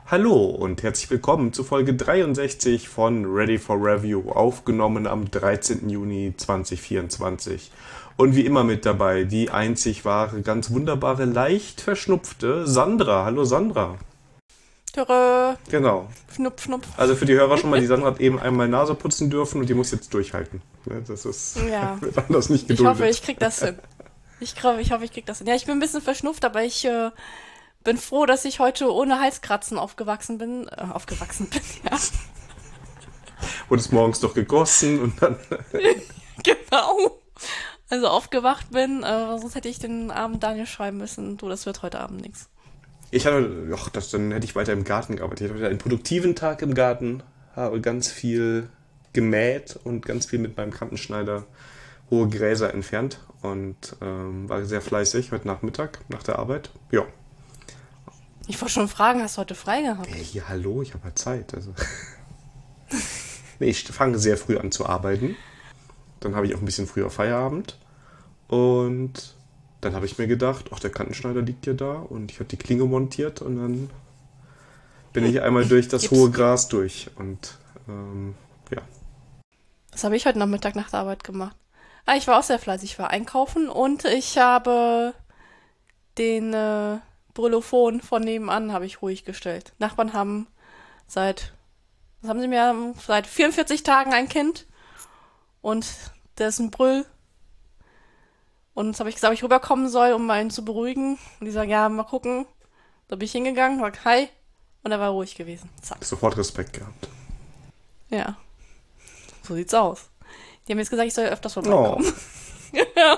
Hallo und herzlich willkommen zu Folge 63 von Ready for Review, aufgenommen am 13. Juni 2024. Und wie immer mit dabei die einzig wahre, ganz wunderbare, leicht verschnupfte Sandra. Hallo Sandra. Töre, Genau. Schnupf, Schnupf. Also für die Hörer schon mal, die Sandra hat eben einmal Nase putzen dürfen und die muss jetzt durchhalten. Das ist, Ja, wird anders nicht ich hoffe, geduldet. ich krieg das hin. Ich hoffe, ich krieg das hin. Ja, ich bin ein bisschen verschnupft, aber ich bin froh, dass ich heute ohne Halskratzen aufgewachsen bin. Ja. Wurde es morgens doch gegossen und dann... Genau. Also aufgewacht bin, sonst hätte ich den Abend Daniel schreiben müssen. Du, das wird heute Abend nichts. Ich hatte, dann hätte ich weiter im Garten gearbeitet. Ich hatte wieder einen produktiven Tag im Garten, habe ganz viel gemäht und ganz viel mit meinem Kantenschneider hohe Gräser entfernt und war sehr fleißig heute Nachmittag nach der Arbeit. Ja. Ich wollte schon fragen, hast du heute frei gehabt? Hey, hallo, ich habe halt Zeit. Also. Nee, ich fange sehr früh an zu arbeiten. Dann habe ich auch ein bisschen früher Feierabend. Und dann habe ich mir gedacht, ach, der Kantenschneider liegt ja da und ich habe die Klinge montiert und dann bin ich einmal durch das hohe Gras durch und ja. Was habe ich heute Nachmittag nach der Arbeit gemacht? Ah, ich war auch sehr fleißig. Ich war einkaufen und ich habe den Brillophon von nebenan habe ich ruhig gestellt. Nachbarn haben was haben sie mir, seit 44 Tagen ein Kind und der ist ein Brüll. Und jetzt habe ich gesagt, ob ich rüberkommen soll, um mal ihn zu beruhigen. Und die sagen, ja, mal gucken. Da bin ich hingegangen, sag hi und er war ruhig gewesen. Zack. Sofort Respekt gehabt. Ja, so sieht's aus. Die haben jetzt gesagt, ich soll öfters Oh, vorbeikommen. Ja.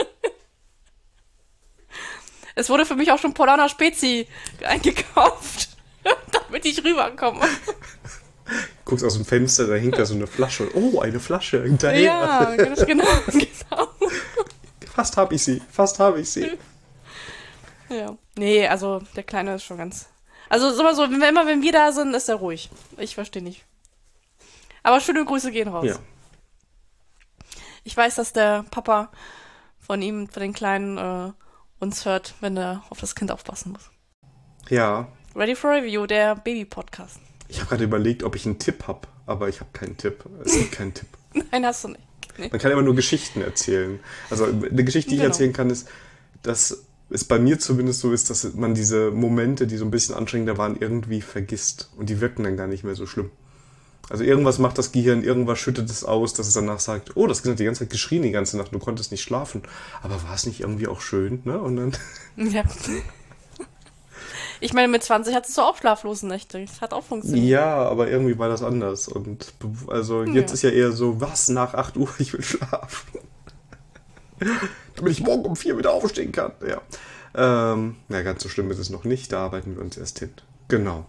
Es wurde für mich auch schon Polana Spezi eingekauft, damit ich rüberkomme. guckst aus dem Fenster, da hinkt da so eine Flasche. Oh, eine Flasche hinterher. Ja, ganz genau, genau. Fast habe ich sie, fast habe ich sie. Ja. Nee, also der Kleine ist schon ganz... Also sag mal so, wenn wir da sind, ist er ruhig. Ich verstehe nicht. Aber schöne Grüße gehen raus. Ja. Ich weiß, dass der Papa von ihm, von den Kleinen, uns hört, wenn er auf das Kind aufpassen muss. Ja. Ready for Review, der Baby-Podcast. Ich habe gerade überlegt, ob ich einen Tipp habe, aber ich habe keinen Tipp. Es gibt keinen Tipp. Nein, hast du nicht. Nee. Man kann immer nur Geschichten erzählen. Also eine Geschichte, die ich Genau. erzählen kann, ist, dass es bei mir zumindest so ist, dass man diese Momente, die so ein bisschen anstrengender waren, irgendwie vergisst. Und die wirken dann gar nicht mehr so schlimm. Also irgendwas macht das Gehirn, irgendwas schüttet es aus, dass es danach sagt, oh, das Kind hat die ganze Zeit geschrien die ganze Nacht, du konntest nicht schlafen. Aber war es nicht irgendwie auch schön, ne? Und dann... Ja. Ich meine, mit 20 hattest du auch schlaflose Nächte. Das hat auch funktioniert. Ja, aber irgendwie war das anders. Und also jetzt Ja. ist ja eher so, was, nach 8 Uhr, ich will schlafen. Damit ich morgen um 4 wieder aufstehen kann. Ja. Na, ganz so schlimm ist es noch nicht, da arbeiten wir uns erst hin. Genau.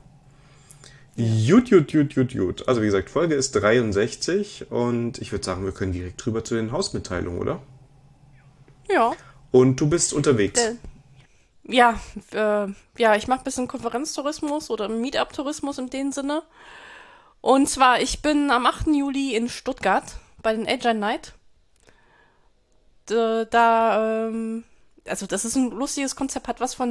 Gut. Also wie gesagt, Folge ist 63 und ich würde sagen, wir können direkt rüber zu den Hausmitteilungen, oder? Ja. Und du bist unterwegs. Ja, ich mache ein bisschen Konferenztourismus oder Meetup-Tourismus in dem Sinne. Und zwar, ich bin am 8. Juli in Stuttgart bei den Agile Night. Also das ist ein lustiges Konzept, hat was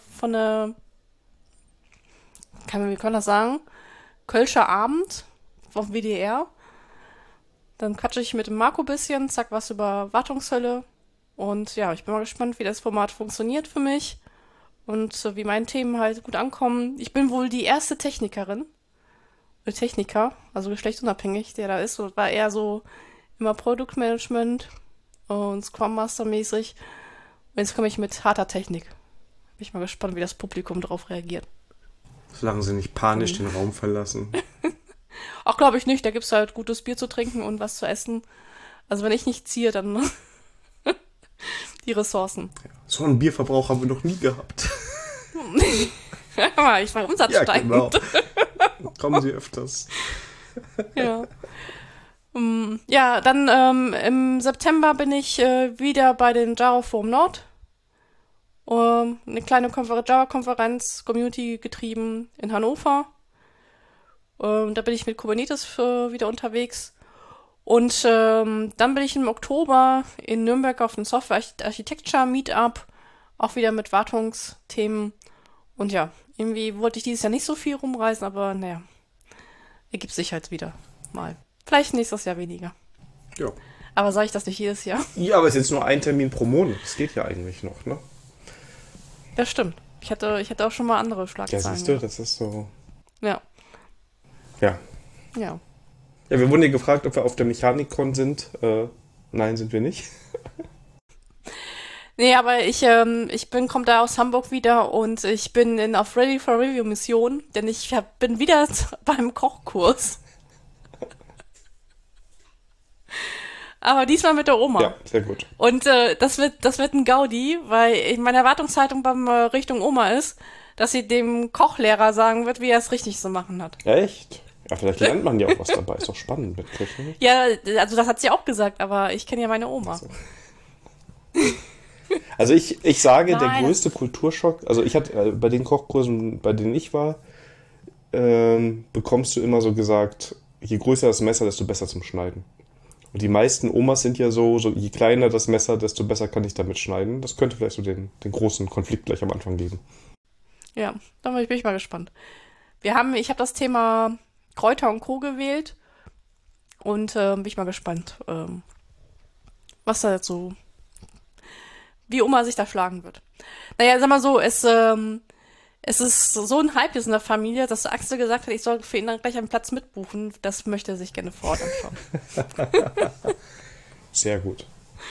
wie kann man das sagen? Kölscher Abend vom WDR. Dann quatsche ich mit dem Marco ein bisschen, sag was über Wartungshölle. Und ja, ich bin mal gespannt, wie das Format funktioniert für mich. Und wie meine Themen halt gut ankommen. Ich bin wohl die erste Technikerin. Oder Techniker, also geschlechtsunabhängig, der da ist. Und war eher so immer Produktmanagement und Scrum Master mäßig. Und jetzt komme ich mit harter Technik. Bin ich mal gespannt, wie das Publikum darauf reagiert. Solange sie nicht panisch den Raum verlassen. Auch glaube ich nicht, da gibt's halt gutes Bier zu trinken und was zu essen. Also wenn ich nicht ziehe, dann die Ressourcen. So einen Bierverbrauch haben wir noch nie gehabt. Ja, ich war umsatzsteigend. Ja, genau. Kommen Sie öfters. Ja. Ja, dann im September bin ich wieder bei den Java Forum Nord. Eine kleine Java-Konferenz, Community getrieben in Hannover. Da bin ich mit Kubernetes wieder unterwegs. Und dann bin ich im Oktober in Nürnberg auf dem Software Architecture Meetup, auch wieder mit Wartungsthemen. Und ja, Irgendwie wollte ich dieses Jahr nicht so viel rumreisen, aber naja, ergibt sich halt wieder mal. Vielleicht nächstes Jahr weniger. Ja. Aber sage ich das nicht jedes Jahr? Ja, aber es ist jetzt nur ein Termin pro Monat. Das geht ja eigentlich noch, ne? Das stimmt. Ich hatte auch schon mal andere Ja, Schlagzeilen. siehst du, das ist so. Ja, Ja. ja. Ja, wir wurden ja gefragt, ob wir auf der Mechanikon sind. Nein, sind wir nicht. Nee, aber komme da aus Hamburg wieder und ich bin auf Ready for Review Mission, denn bin wieder beim Kochkurs. Aber diesmal mit der Oma. Ja, sehr gut. Und das wird ein Gaudi, weil meine Erwartungshaltung beim Richtung Oma ist, dass sie dem Kochlehrer sagen wird, wie er es richtig zu machen hat. Echt? Ja, vielleicht lernt man ja auch was dabei. Ist doch spannend mit Köchen. Ja, also das hat sie auch gesagt, aber ich kenne ja meine Oma. Also ich sage, der Nein. größte Kulturschock, also ich hatte bei den Kochkursen, bei denen ich war, bekommst du immer so gesagt, je größer das Messer, desto besser zum Schneiden. Und die meisten Omas sind ja so je kleiner das Messer, desto besser kann ich damit schneiden. Das könnte vielleicht so den großen Konflikt gleich am Anfang geben. Ja, dann bin ich mal gespannt. Ich habe das Thema Kräuter und Co. gewählt und bin ich mal gespannt, was da jetzt so, wie Oma sich da schlagen wird. Naja, sag mal so, es ist so ein Hype jetzt in der Familie, dass Axel gesagt hat, ich soll für ihn dann gleich einen Platz mitbuchen. Das möchte er sich gerne vor Ort anschauen. Sehr gut.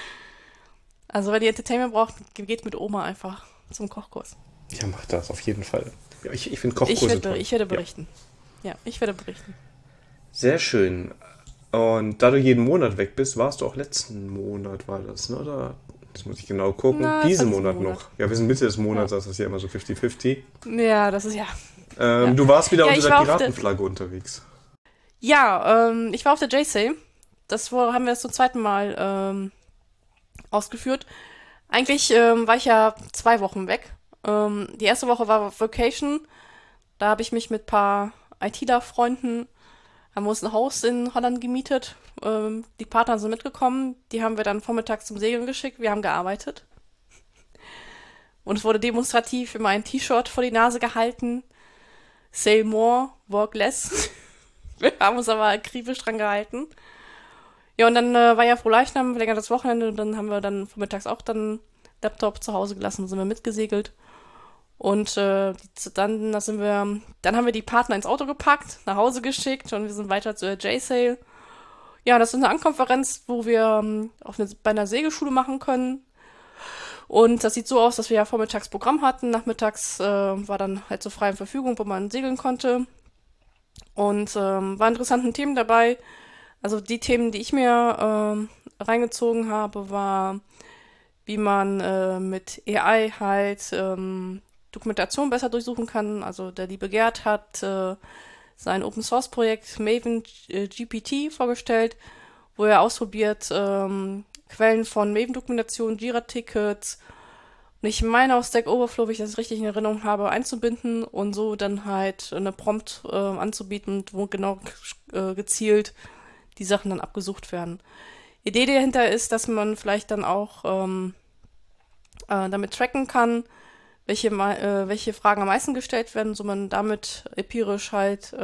Also wenn ihr Entertainment braucht, geht mit Oma einfach zum Kochkurs. Ja, mach das auf jeden Fall. Ja, ich finde Kochkurse toll. Ich werde berichten. Ja, ich werde berichten. Sehr schön. Und da du jeden Monat weg bist, warst du auch letzten Monat, war das, ne? Oder? Das muss ich genau gucken. Na, das Diesen war Monat diesen noch. Monat. Ja, wir sind Mitte des Monats, Ja. das ist ja immer so 50-50. Ja, das ist ja. Ja. Du warst wieder Ja, unter ich der war auf der- Piratenflagge unterwegs. Ja, ich war auf der J-Sale. Haben wir das zum zweiten Mal ausgeführt. Eigentlich war ich ja 2 Wochen weg. Die erste Woche war Vacation. Da habe ich mich mit ein paar ITler-Freunden, haben wir uns ein Haus in Holland gemietet. Die Partner sind mitgekommen. Die haben wir dann vormittags zum Segeln geschickt. Wir haben gearbeitet. Und es wurde demonstrativ immer ein T-Shirt vor die Nase gehalten. Sail more, work less. Wir haben uns aber akribisch dran gehalten. Ja, und dann war ja Frohleichnam, verlängertes Wochenende. Und dann haben wir dann vormittags auch dann Laptop zu Hause gelassen und sind wir mitgesegelt. Und dann haben wir die Partner ins Auto gepackt, nach Hause geschickt und wir sind weiter zur J-Sale. Ja, das ist eine Ankonferenz, wo wir bei einer Segelschule machen können. Und das sieht so aus, dass wir ja vormittags Programm hatten. Nachmittags war dann halt zur freien Verfügung, wo man segeln konnte. Und waren interessante Themen dabei. Also die Themen, die ich mir reingezogen habe, war, wie man mit AI halt Dokumentation besser durchsuchen kann. Also der liebe Gerd hat sein Open-Source-Projekt Maven GPT vorgestellt, wo er ausprobiert, Quellen von Maven-Dokumentation, Jira-Tickets und ich meine auch Stack Overflow, wenn ich das richtig in Erinnerung habe, einzubinden und so dann halt eine Prompt anzubieten, wo genau gezielt die Sachen dann abgesucht werden. Idee dahinter ist, dass man vielleicht dann auch damit tracken kann, welche Fragen am meisten gestellt werden, so man damit empirisch halt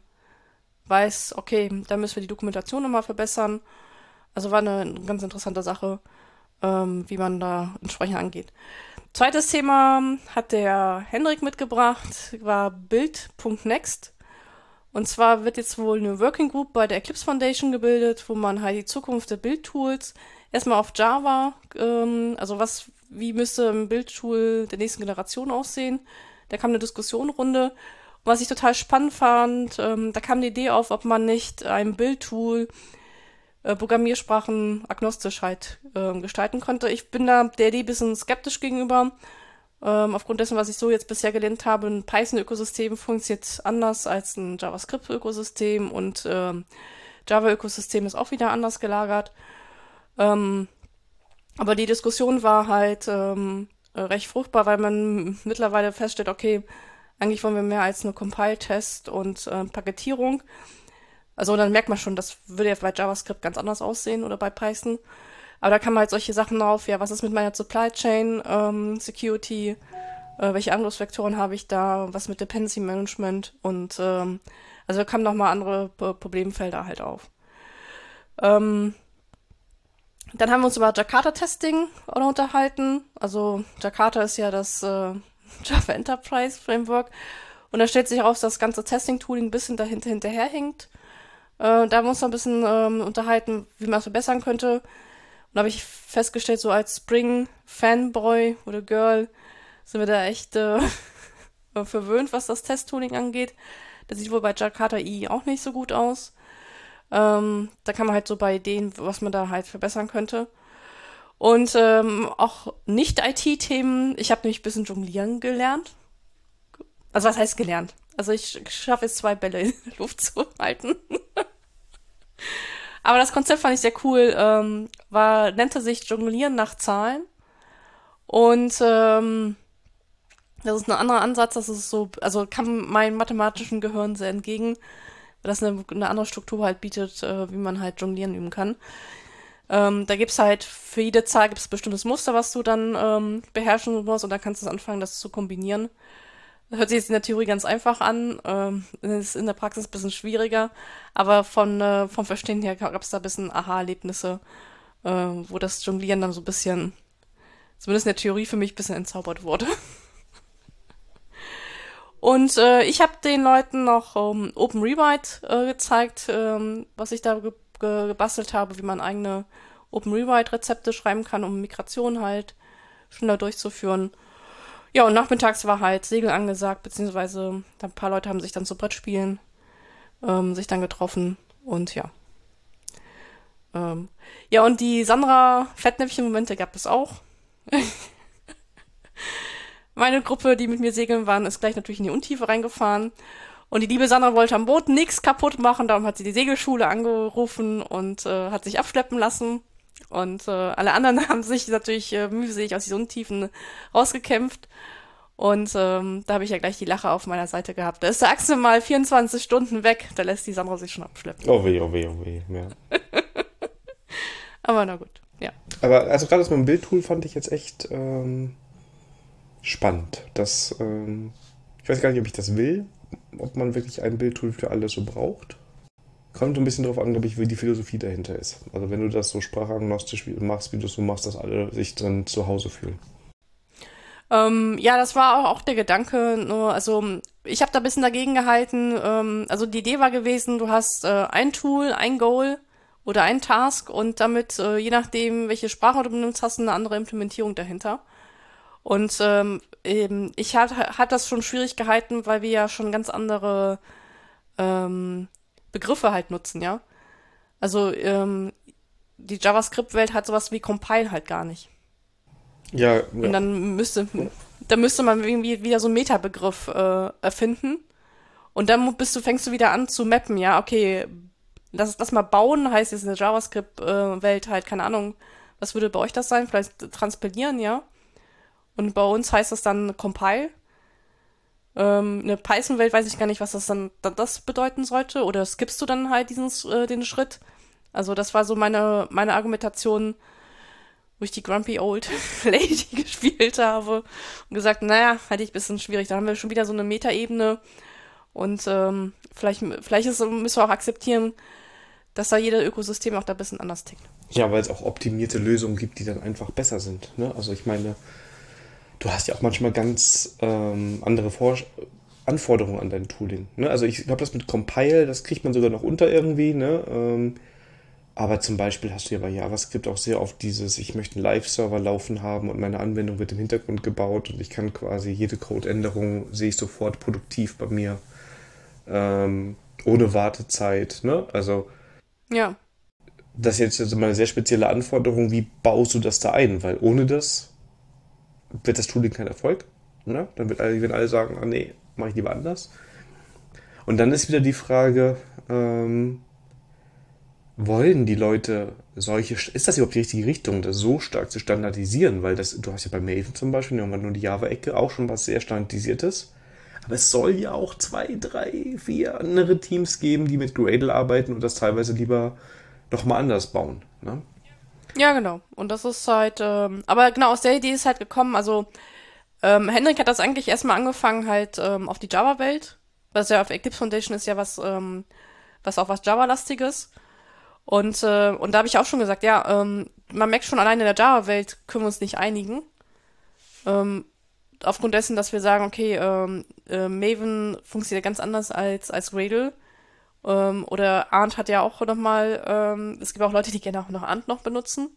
weiß, okay, da müssen wir die Dokumentation nochmal verbessern. Also war eine ganz interessante Sache, wie man da entsprechend angeht. Zweites Thema hat der Henrik mitgebracht, war Build.next. Und zwar wird jetzt wohl eine Working Group bei der Eclipse Foundation gebildet, wo man halt die Zukunft der Bildtools erstmal auf Java, wie müsste ein Bildtool der nächsten Generation aussehen? Da kam eine Diskussionsrunde. Und was ich total spannend fand, da kam die Idee auf, ob man nicht ein Bildtool Programmiersprachen agnostisch halt gestalten könnte. Ich bin da der Idee ein bisschen skeptisch gegenüber. Aufgrund dessen, was ich so jetzt bisher gelernt habe, ein Python-Ökosystem funktioniert anders als ein JavaScript-Ökosystem und Java-Ökosystem ist auch wieder anders gelagert. Aber die Diskussion war halt recht fruchtbar, weil man mittlerweile feststellt, okay, eigentlich wollen wir mehr als nur Compile-Test und Paketierung. Also dann merkt man schon, das würde ja bei JavaScript ganz anders aussehen oder bei Python. Aber da kann man halt solche Sachen auf, ja, was ist mit meiner Supply Chain Security? welche Angriffsvektoren habe ich da, was mit Dependency Management und also da kamen nochmal andere Problemfelder halt auf. Ähm, Dann haben wir uns über Jakarta-Testing auch noch unterhalten. Also Jakarta ist ja das Java Enterprise Framework und da stellt sich heraus, dass das ganze Testing-Tooling ein bisschen dahinter hinterherhinkt. Da haben wir uns noch ein bisschen unterhalten, wie man es verbessern könnte. Und da habe ich festgestellt, so als Spring-Fanboy oder Girl sind wir da echt verwöhnt, was das Testtooling angeht. Das sieht wohl bei Jakarta EE auch nicht so gut aus. Da kann man halt so bei Ideen, was man da halt verbessern könnte. Und auch Nicht-IT-Themen. Ich habe nämlich ein bisschen jonglieren gelernt. Also was heißt gelernt? Also ich schaffe jetzt 2 Bälle in der Luft zu halten. Aber das Konzept fand ich sehr cool. Nannte sich Jonglieren nach Zahlen. Und das ist ein anderer Ansatz. Das ist so, also kam meinem mathematischen Gehirn sehr entgegen, weil das eine andere Struktur halt bietet, wie man halt Jonglieren üben kann. Da gibt's halt für jede Zahl gibt's ein bestimmtes Muster, was du dann beherrschen musst und dann kannst du anfangen, das zu kombinieren. Das hört sich jetzt in der Theorie ganz einfach an, ist in der Praxis ein bisschen schwieriger, aber vom Verstehen her gab's da ein bisschen Aha-Erlebnisse, wo das Jonglieren dann so ein bisschen, zumindest in der Theorie für mich ein bisschen entzaubert wurde. Und ich habe den Leuten noch Open Rewrite gezeigt, was ich da gebastelt habe, wie man eigene Open Rewrite-Rezepte schreiben kann, um Migration halt schneller durchzuführen. Ja, und nachmittags war halt Segel angesagt, beziehungsweise ein paar Leute haben sich dann zu Brettspielen sich dann getroffen und ja. Ja, und die Sandra Fettnäpfchen-Momente gab es auch. Meine Gruppe, die mit mir segeln waren, ist gleich natürlich in die Untiefe reingefahren. Und die liebe Sandra wollte am Boot nichts kaputt machen, darum hat sie die Segelschule angerufen und hat sich abschleppen lassen. Und alle anderen haben sich natürlich mühselig aus diesen Untiefen rausgekämpft. Und da habe ich ja gleich die Lache auf meiner Seite gehabt. Da ist der Axel mal 24 Stunden weg, da lässt die Sandra sich schon abschleppen. Oh weh, oh weh, oh weh. Ja. Aber na gut, ja. Aber also gerade das mit dem Bildtool fand ich jetzt echt spannend. Ich weiß gar nicht, ob ich das will, ob man wirklich ein Bildtool für alles so braucht. Kommt ein bisschen darauf an, glaube ich, wie die Philosophie dahinter ist. Also wenn du das so sprachagnostisch machst, wie du es so machst, dass alle sich dann zu Hause fühlen. Ja, das war auch der Gedanke. Nur, also ich habe da ein bisschen dagegen gehalten. Also die Idee war gewesen, du hast ein Tool, ein Goal oder ein Task und damit, je nachdem, welche Sprache du benutzt, hast du eine andere Implementierung dahinter. Und eben, ich hat das schon schwierig gehalten, weil wir ja schon ganz andere Begriffe halt nutzen, ja. Also die JavaScript-Welt hat sowas wie Compile halt gar nicht. Ja, Und ja. dann müsste man irgendwie wieder so einen Metabegriff erfinden. Und dann fängst du wieder an zu mappen, ja, okay, lass mal bauen, heißt jetzt in der JavaScript-Welt halt, keine Ahnung, was würde bei euch das sein? Vielleicht transpilieren, ja. Und bei uns heißt das dann Compile. In der Python-Welt weiß ich gar nicht, was das bedeuten sollte. Oder skippst du dann halt den Schritt? Also das war so meine Argumentation, wo ich die Grumpy Old Lady gespielt habe und gesagt, naja, hatte ich ein bisschen schwierig. Da haben wir schon wieder so eine Metaebene und vielleicht müssen wir auch akzeptieren, dass da jeder Ökosystem auch da ein bisschen anders tickt. Ja, weil es auch optimierte Lösungen gibt, die dann einfach besser sind. Ne? Also ich meine, du hast ja auch manchmal ganz andere Anforderungen an dein Tooling. Ne? Also ich glaube, das mit Compile, das kriegt man sogar noch unter irgendwie. Ne? Aber zum Beispiel hast du ja bei JavaScript auch sehr oft ich möchte einen Live-Server laufen haben und meine Anwendung wird im Hintergrund gebaut und ich kann quasi jede Codeänderung sehe ich sofort produktiv bei mir. Ohne Wartezeit. Ne? Also Ja, das ist jetzt also mal eine sehr spezielle Anforderung. Wie baust du das da ein? Weil ohne das wird das Tooling kein Erfolg. Ne? Dann werden alle sagen, ah nee, mache ich lieber anders. Und dann ist wieder die Frage, wollen die Leute ist das überhaupt die richtige Richtung, das so stark zu standardisieren? Weil du hast ja bei Maven zum Beispiel, nehmen wir nur die Java-Ecke, auch schon was sehr Standardisiertes. Aber es soll ja auch 2, 3, 4 andere Teams geben, die mit Gradle arbeiten und das teilweise lieber nochmal anders bauen. Ne? ja, genau. Und das ist halt, aber genau aus der Idee ist halt gekommen, also Hendrik hat das eigentlich erstmal angefangen halt auf die Java-Welt, was ja auf Eclipse Foundation ist ja was auch was Java-lastiges. Und da habe ich auch schon gesagt, ja, man merkt schon, allein in der Java-Welt können wir uns nicht einigen. Aufgrund dessen, dass wir sagen, okay, Maven funktioniert ganz anders als Gradle. Oder Arndt hat ja auch nochmal, es gibt auch Leute, die gerne auch noch Arndt noch benutzen.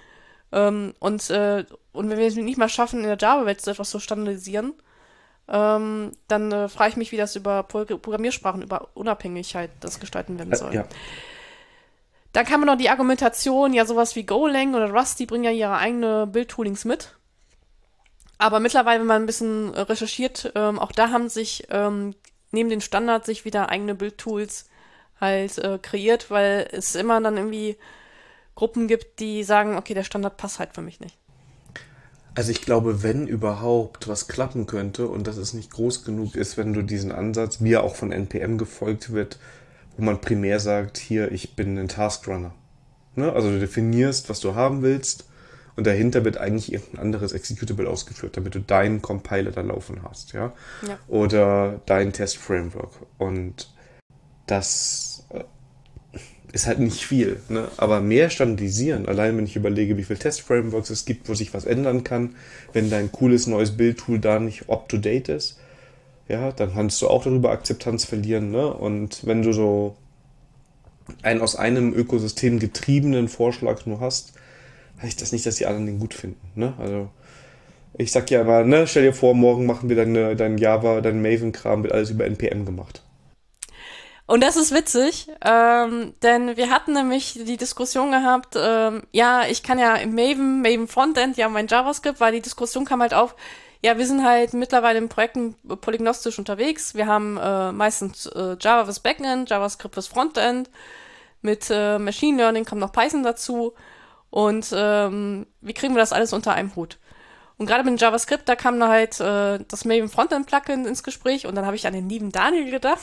Und wenn wir es nicht mal schaffen, in der Java-Welt so etwas zu standardisieren, dann frage ich mich, wie das über Programmiersprachen, über Unabhängigkeit das gestalten werden soll. Ja. Dann kann man noch die Argumentation, ja, sowas wie Golang oder Rust, die bringen ja ihre eigene Build-Toolings mit. Aber mittlerweile, wenn man ein bisschen recherchiert, auch da haben sich neben den Standards sich wieder eigene Build-Tools halt kreiert, weil es immer dann irgendwie Gruppen gibt, die sagen, okay, der Standard passt halt für mich nicht. Also ich glaube, wenn überhaupt was klappen könnte und dass es nicht groß genug ist, wenn du diesen Ansatz, wie er auch von NPM gefolgt wird, wo man primär sagt, hier, ich bin ein Taskrunner. Ne? Also du definierst, was du haben willst und dahinter wird eigentlich irgendein anderes Executable ausgeführt, damit du deinen Compiler da laufen hast. Ja? Oder dein Test-Framework. Und das ist halt nicht viel. Ne? Aber mehr standardisieren, allein wenn ich überlege, wie viele Test-Frameworks es gibt, wo sich was ändern kann, wenn dein cooles neues Build-Tool da nicht up-to-date ist, ja, dann kannst du auch darüber Akzeptanz verlieren, ne? Und wenn du so einen aus einem Ökosystem getriebenen Vorschlag nur hast, heißt das nicht, dass die anderen den gut finden, ne? Also ich sag ja immer, ne, stell dir vor, morgen machen wir dein Java, dein Maven-Kram, wird alles über NPM gemacht. Und das ist witzig, denn wir hatten nämlich die Diskussion gehabt, ja, ich kann ja im Maven Frontend, ja, mein JavaScript, weil die Diskussion kam halt auf, ja, wir sind halt mittlerweile in Projekten polygnostisch unterwegs. Wir haben meistens Java fürs Backend, JavaScript fürs Frontend. Mit Machine Learning kommt noch Python dazu. Und wie kriegen wir das alles unter einem Hut? Und gerade mit JavaScript, da kam da halt das Maven Frontend Plugin ins Gespräch. Und dann habe ich an den lieben Daniel gedacht.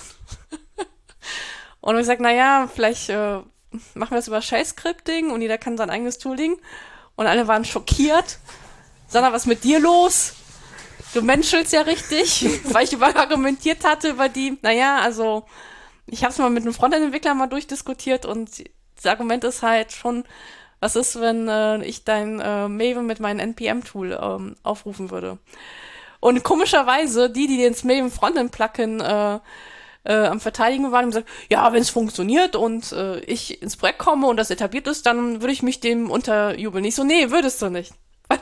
Und habe gesagt, naja, vielleicht machen wir das über Shell-Scripting und jeder kann sein eigenes Tooling. Und alle waren schockiert. Sandra, was ist mit dir los? Du menschelst ja richtig, weil ich argumentiert hatte über die, naja, also ich habe es mal mit einem Frontend-Entwickler mal durchdiskutiert und das Argument ist halt schon, was ist, wenn ich dein Maven mit meinem NPM-Tool aufrufen würde. Und komischerweise, die den Maven Frontend-Plugin am Verteidigen waren und gesagt, ja, wenn es funktioniert und ich ins Projekt komme und das etabliert ist, dann würde ich mich dem unterjubeln. Ich so, nee, würdest du nicht.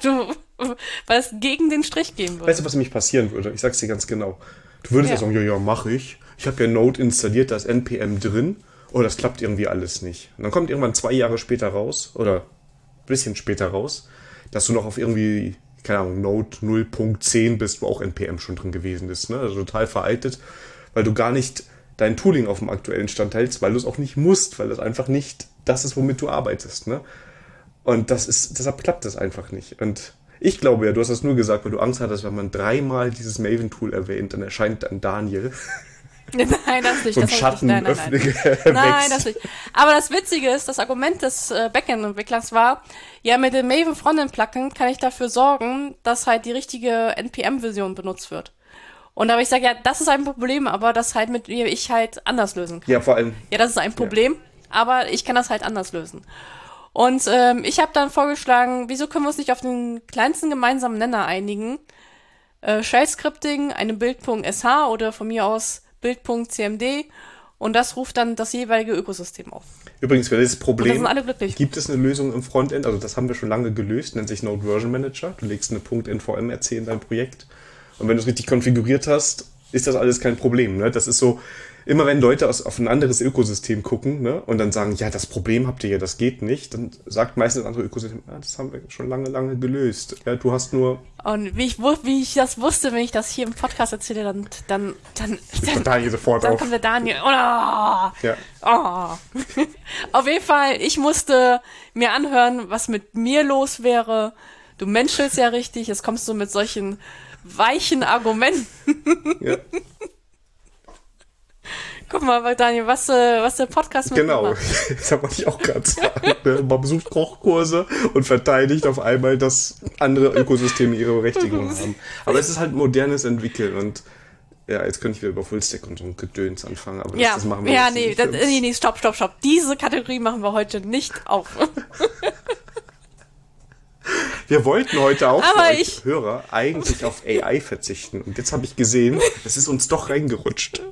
Weil es gegen den Strich gehen würde. Weißt du, was nämlich passieren würde? Ich sag's dir ganz genau. Du würdest ja sagen, ja, mach ich. Ich habe ja Node installiert, da ist NPM drin. Oh, das klappt irgendwie alles nicht. Und dann kommt irgendwann 2 Jahre später raus, oder ein bisschen später raus, dass du noch auf irgendwie, keine Ahnung, Node 0.10 bist, wo auch NPM schon drin gewesen ist. Ne? Also total veraltet, weil du gar nicht dein Tooling auf dem aktuellen Stand hältst, weil du es auch nicht musst, weil das einfach nicht das ist, womit du arbeitest. Ne? Und deshalb klappt das einfach nicht. Und ich glaube ja, du hast das nur gesagt, weil du Angst hattest, wenn man 3-mal dieses Maven-Tool erwähnt, dann erscheint dann Daniel. Nein, das nicht. So ein das Schatten nein. Nein, das nicht. Aber das Witzige ist, das Argument des Backend-Entwicklers war, ja, mit dem Maven Frontend-Plugin kann ich dafür sorgen, dass halt die richtige NPM-Version benutzt wird. Und da habe ich gesagt, ja, das ist ein Problem, aber das halt mit mir ich halt anders lösen kann. Ja, vor allem. Ja, das ist ein Problem, aber ich kann das halt anders lösen. Und ich habe dann vorgeschlagen, wieso können wir uns nicht auf den kleinsten gemeinsamen Nenner einigen? Shell-Scripting, eine Build.sh oder von mir aus Build.cmd und das ruft dann das jeweilige Ökosystem auf. Übrigens, für dieses Problem sind alle glücklich. Gibt es eine Lösung im Frontend, also das haben wir schon lange gelöst, nennt sich Node Version Manager. Du legst eine .nvm-RC in dein Projekt und wenn du es richtig konfiguriert hast, ist das alles kein Problem. Ne? Das ist so, immer wenn Leute auf ein anderes Ökosystem gucken, ne, und dann sagen, ja, das Problem habt ihr ja, das geht nicht, dann sagt meistens das andere Ökosystem, ja, das haben wir schon lange gelöst. Ja, du hast nur... Und wie ich das wusste, wenn ich das hier im Podcast erzähle, dann Daniel sofort dann auf. kommt der Daniel. Oh, Ja. oh. Auf jeden Fall, ich musste mir anhören, was mit mir los wäre. Du menschelst ja richtig, jetzt kommst du mit solchen weichen Argumenten. Ja. Guck mal, Daniel, was der Podcast mit Genau, mir macht. das wollte ich auch gerade sagen. Ne? Man besucht Kochkurse und verteidigt auf einmal, dass andere Ökosysteme ihre Berechtigung haben. Aber es ist halt modernes Entwickeln und ja, jetzt könnte ich wieder über Fullstack und so ein Gedöns anfangen, aber das machen wir jetzt nicht. Nee, stopp. Diese Kategorie machen wir heute nicht auf. Wir wollten heute auch aber für euch Hörer eigentlich auf AI verzichten und jetzt habe ich gesehen, es ist uns doch reingerutscht.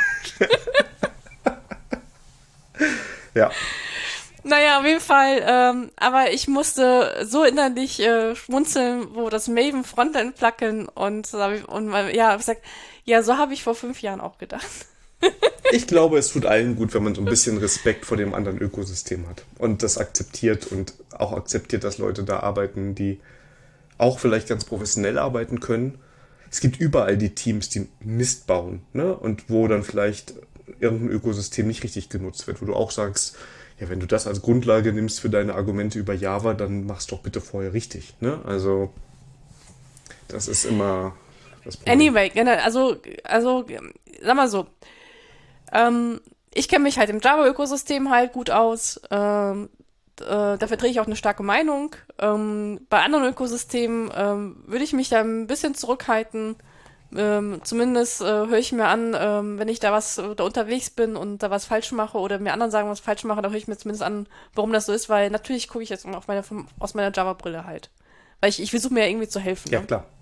Ja. Naja, auf jeden Fall, aber ich musste so innerlich schmunzeln, wo das Maven Frontend Plugin und ja, ich gesagt, ja, so habe ich vor 5 Jahren auch gedacht. Ich glaube, es tut allen gut, wenn man so ein bisschen Respekt vor dem anderen Ökosystem hat und das akzeptiert und auch akzeptiert, dass Leute da arbeiten, die auch vielleicht ganz professionell arbeiten können. Es gibt überall die Teams, die Mist bauen, ne? Und wo dann vielleicht irgendein Ökosystem nicht richtig genutzt wird, wo du auch sagst, ja, wenn du das als Grundlage nimmst für deine Argumente über Java, dann mach's doch bitte vorher richtig, ne? Also, das ist immer das Problem. Anyway, genau, also, sag mal so, ich kenne mich halt im Java-Ökosystem halt gut aus, da vertrete ich auch eine starke Meinung. Bei anderen Ökosystemen würde ich mich da ein bisschen zurückhalten. Zumindest höre ich mir an, wenn ich da unterwegs bin und da was falsch mache oder mir anderen sagen, was ich falsch mache, da höre ich mir zumindest an, warum das so ist, weil natürlich gucke ich jetzt aus meiner Java-Brille halt. Weil ich versuche mir ja irgendwie zu helfen. Ja, ne? klar.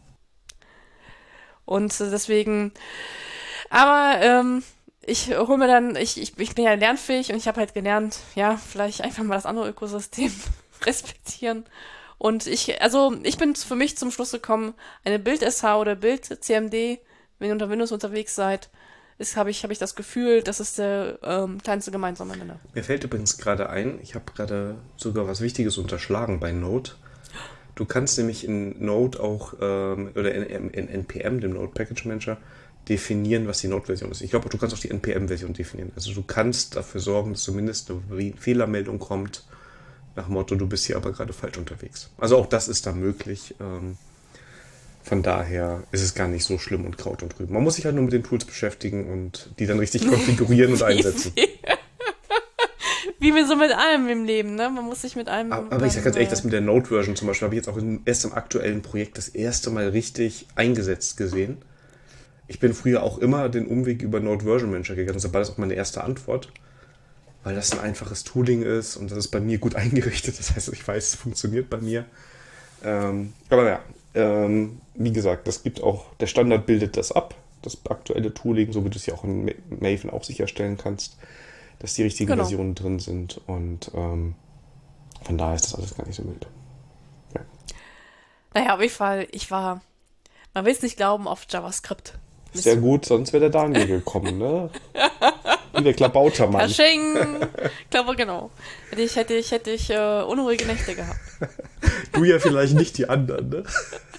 Und deswegen, aber ich hole mir dann, ich bin ja lernfähig und ich habe halt gelernt, ja, vielleicht einfach mal das andere Ökosystem respektieren. Und ich bin für mich zum Schluss gekommen, eine Bild-SH oder Bild-CMD, wenn ihr unter Windows unterwegs seid, habe ich das Gefühl, das ist der kleinste gemeinsame Nenner. Mir fällt übrigens gerade ein, ich habe gerade sogar was Wichtiges unterschlagen bei Node. Du kannst nämlich in Node auch, oder in NPM, dem Node Package Manager, definieren, was die Node-Version ist. Ich glaube, du kannst auch die NPM-Version definieren. Also du kannst dafür sorgen, dass zumindest eine Fehlermeldung kommt, nach dem Motto, du bist hier aber gerade falsch unterwegs. Also auch das ist da möglich. Von daher ist es gar nicht so schlimm und Kraut und Rüben. Man muss sich halt nur mit den Tools beschäftigen und die dann richtig konfigurieren und einsetzen. Wie wir so mit allem im Leben, ne? Man muss sich mit allem... Aber ich sag ganz ehrlich, das mit der Node-Version zum Beispiel habe ich jetzt auch erst im aktuellen Projekt das erste Mal richtig eingesetzt gesehen. Ich bin früher auch immer den Umweg über Node Version Manager gegangen. Deshalb war das auch meine erste Antwort. Weil das ein einfaches Tooling ist und das ist bei mir gut eingerichtet. Das heißt, ich weiß, es funktioniert bei mir. Aber ja, wie gesagt, das gibt auch, der Standard bildet das ab, das aktuelle Tooling, so wie du es ja auch in Maven auch sicherstellen kannst, dass die richtigen Versionen drin sind. Und von daher ist das alles gar nicht so wild. Ja. Naja, auf jeden Fall, man will es nicht glauben, auf JavaScript. Sehr gut, sonst wäre der Daniel gekommen, ne? Wie der Klabautermann. Kasching! Ich glaube, genau. Hätte ich unruhige Nächte gehabt. Du ja vielleicht nicht die anderen, ne?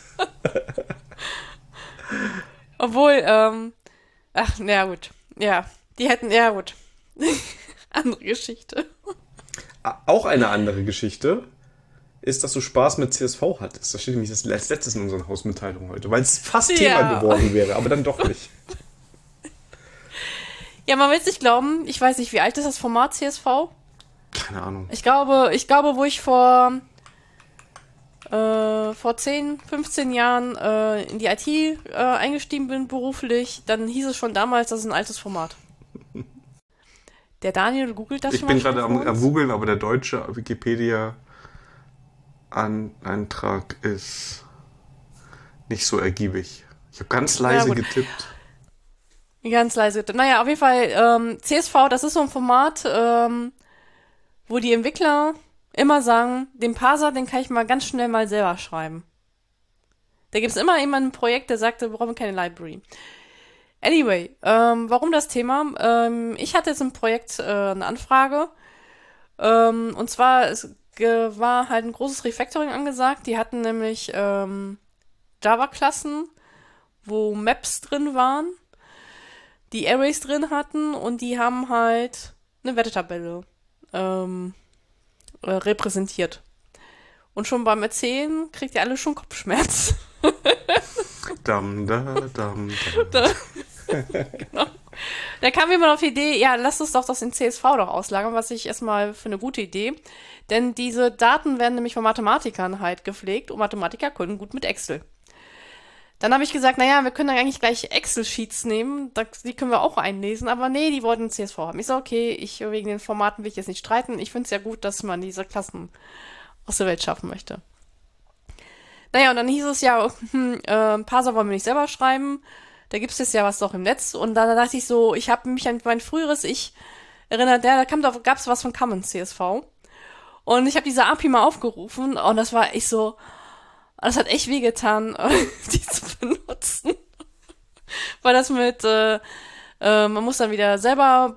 Obwohl, na gut. Ja, die hätten, ja gut. Andere Geschichte. Auch eine andere Geschichte ist, dass du Spaß mit CSV hattest. Das steht nämlich als letztes in unseren Hausmitteilungen heute, weil es fast Thema geworden wäre, aber dann doch nicht. Ja, man will es nicht glauben. Ich weiß nicht, wie alt ist das Format CSV? Keine Ahnung. Ich glaube, wo ich vor 10, 15 Jahren in die IT eingestiegen bin beruflich, dann hieß es schon damals, das ist ein altes Format. Der Daniel googelt das schon mal. Ich bin gerade am googeln, aber der deutsche Wikipedia-Eintrag ist nicht so ergiebig. Ich habe ganz leise getippt. Ganz leise. Naja, auf jeden Fall, CSV, das ist so ein Format, wo die Entwickler immer sagen, den Parser, den kann ich mal ganz schnell mal selber schreiben. Da gibt es immer jemanden im Projekt, der sagt, wir brauchen keine Library. Anyway, warum das Thema? Ich hatte jetzt im Projekt eine Anfrage. Und zwar, es war halt ein großes Refactoring angesagt. Die hatten nämlich Java-Klassen, wo Maps drin waren, die Arrays drin hatten und die haben halt eine Wertetabelle repräsentiert. Und schon beim Erzählen kriegt ihr alle schon Kopfschmerz. Dam, da, dam, dam. Genau. Da kam jemand auf die Idee, ja, lass uns doch das in CSV doch auslagern, was ich erstmal für eine gute Idee. Denn diese Daten werden nämlich von Mathematikern halt gepflegt und Mathematiker können gut mit Excel. Dann habe ich gesagt, naja, wir können dann eigentlich gleich Excel-Sheets nehmen, die können wir auch einlesen, aber nee, die wollten CSV haben. Ich so, okay, wegen den Formaten will ich jetzt nicht streiten. Ich finde es ja gut, dass man diese Klassen aus der Welt schaffen möchte. Naja, und dann hieß es ja, Parser wollen wir nicht selber schreiben, da gibt es jetzt ja was doch im Netz. Und dann dachte ich so, ich habe mich an mein früheres Ich erinnert, gab es was von Common CSV. Und ich habe diese API mal aufgerufen und das war echt so, das hat echt wehgetan, die zu benutzen. Weil das man muss dann wieder selber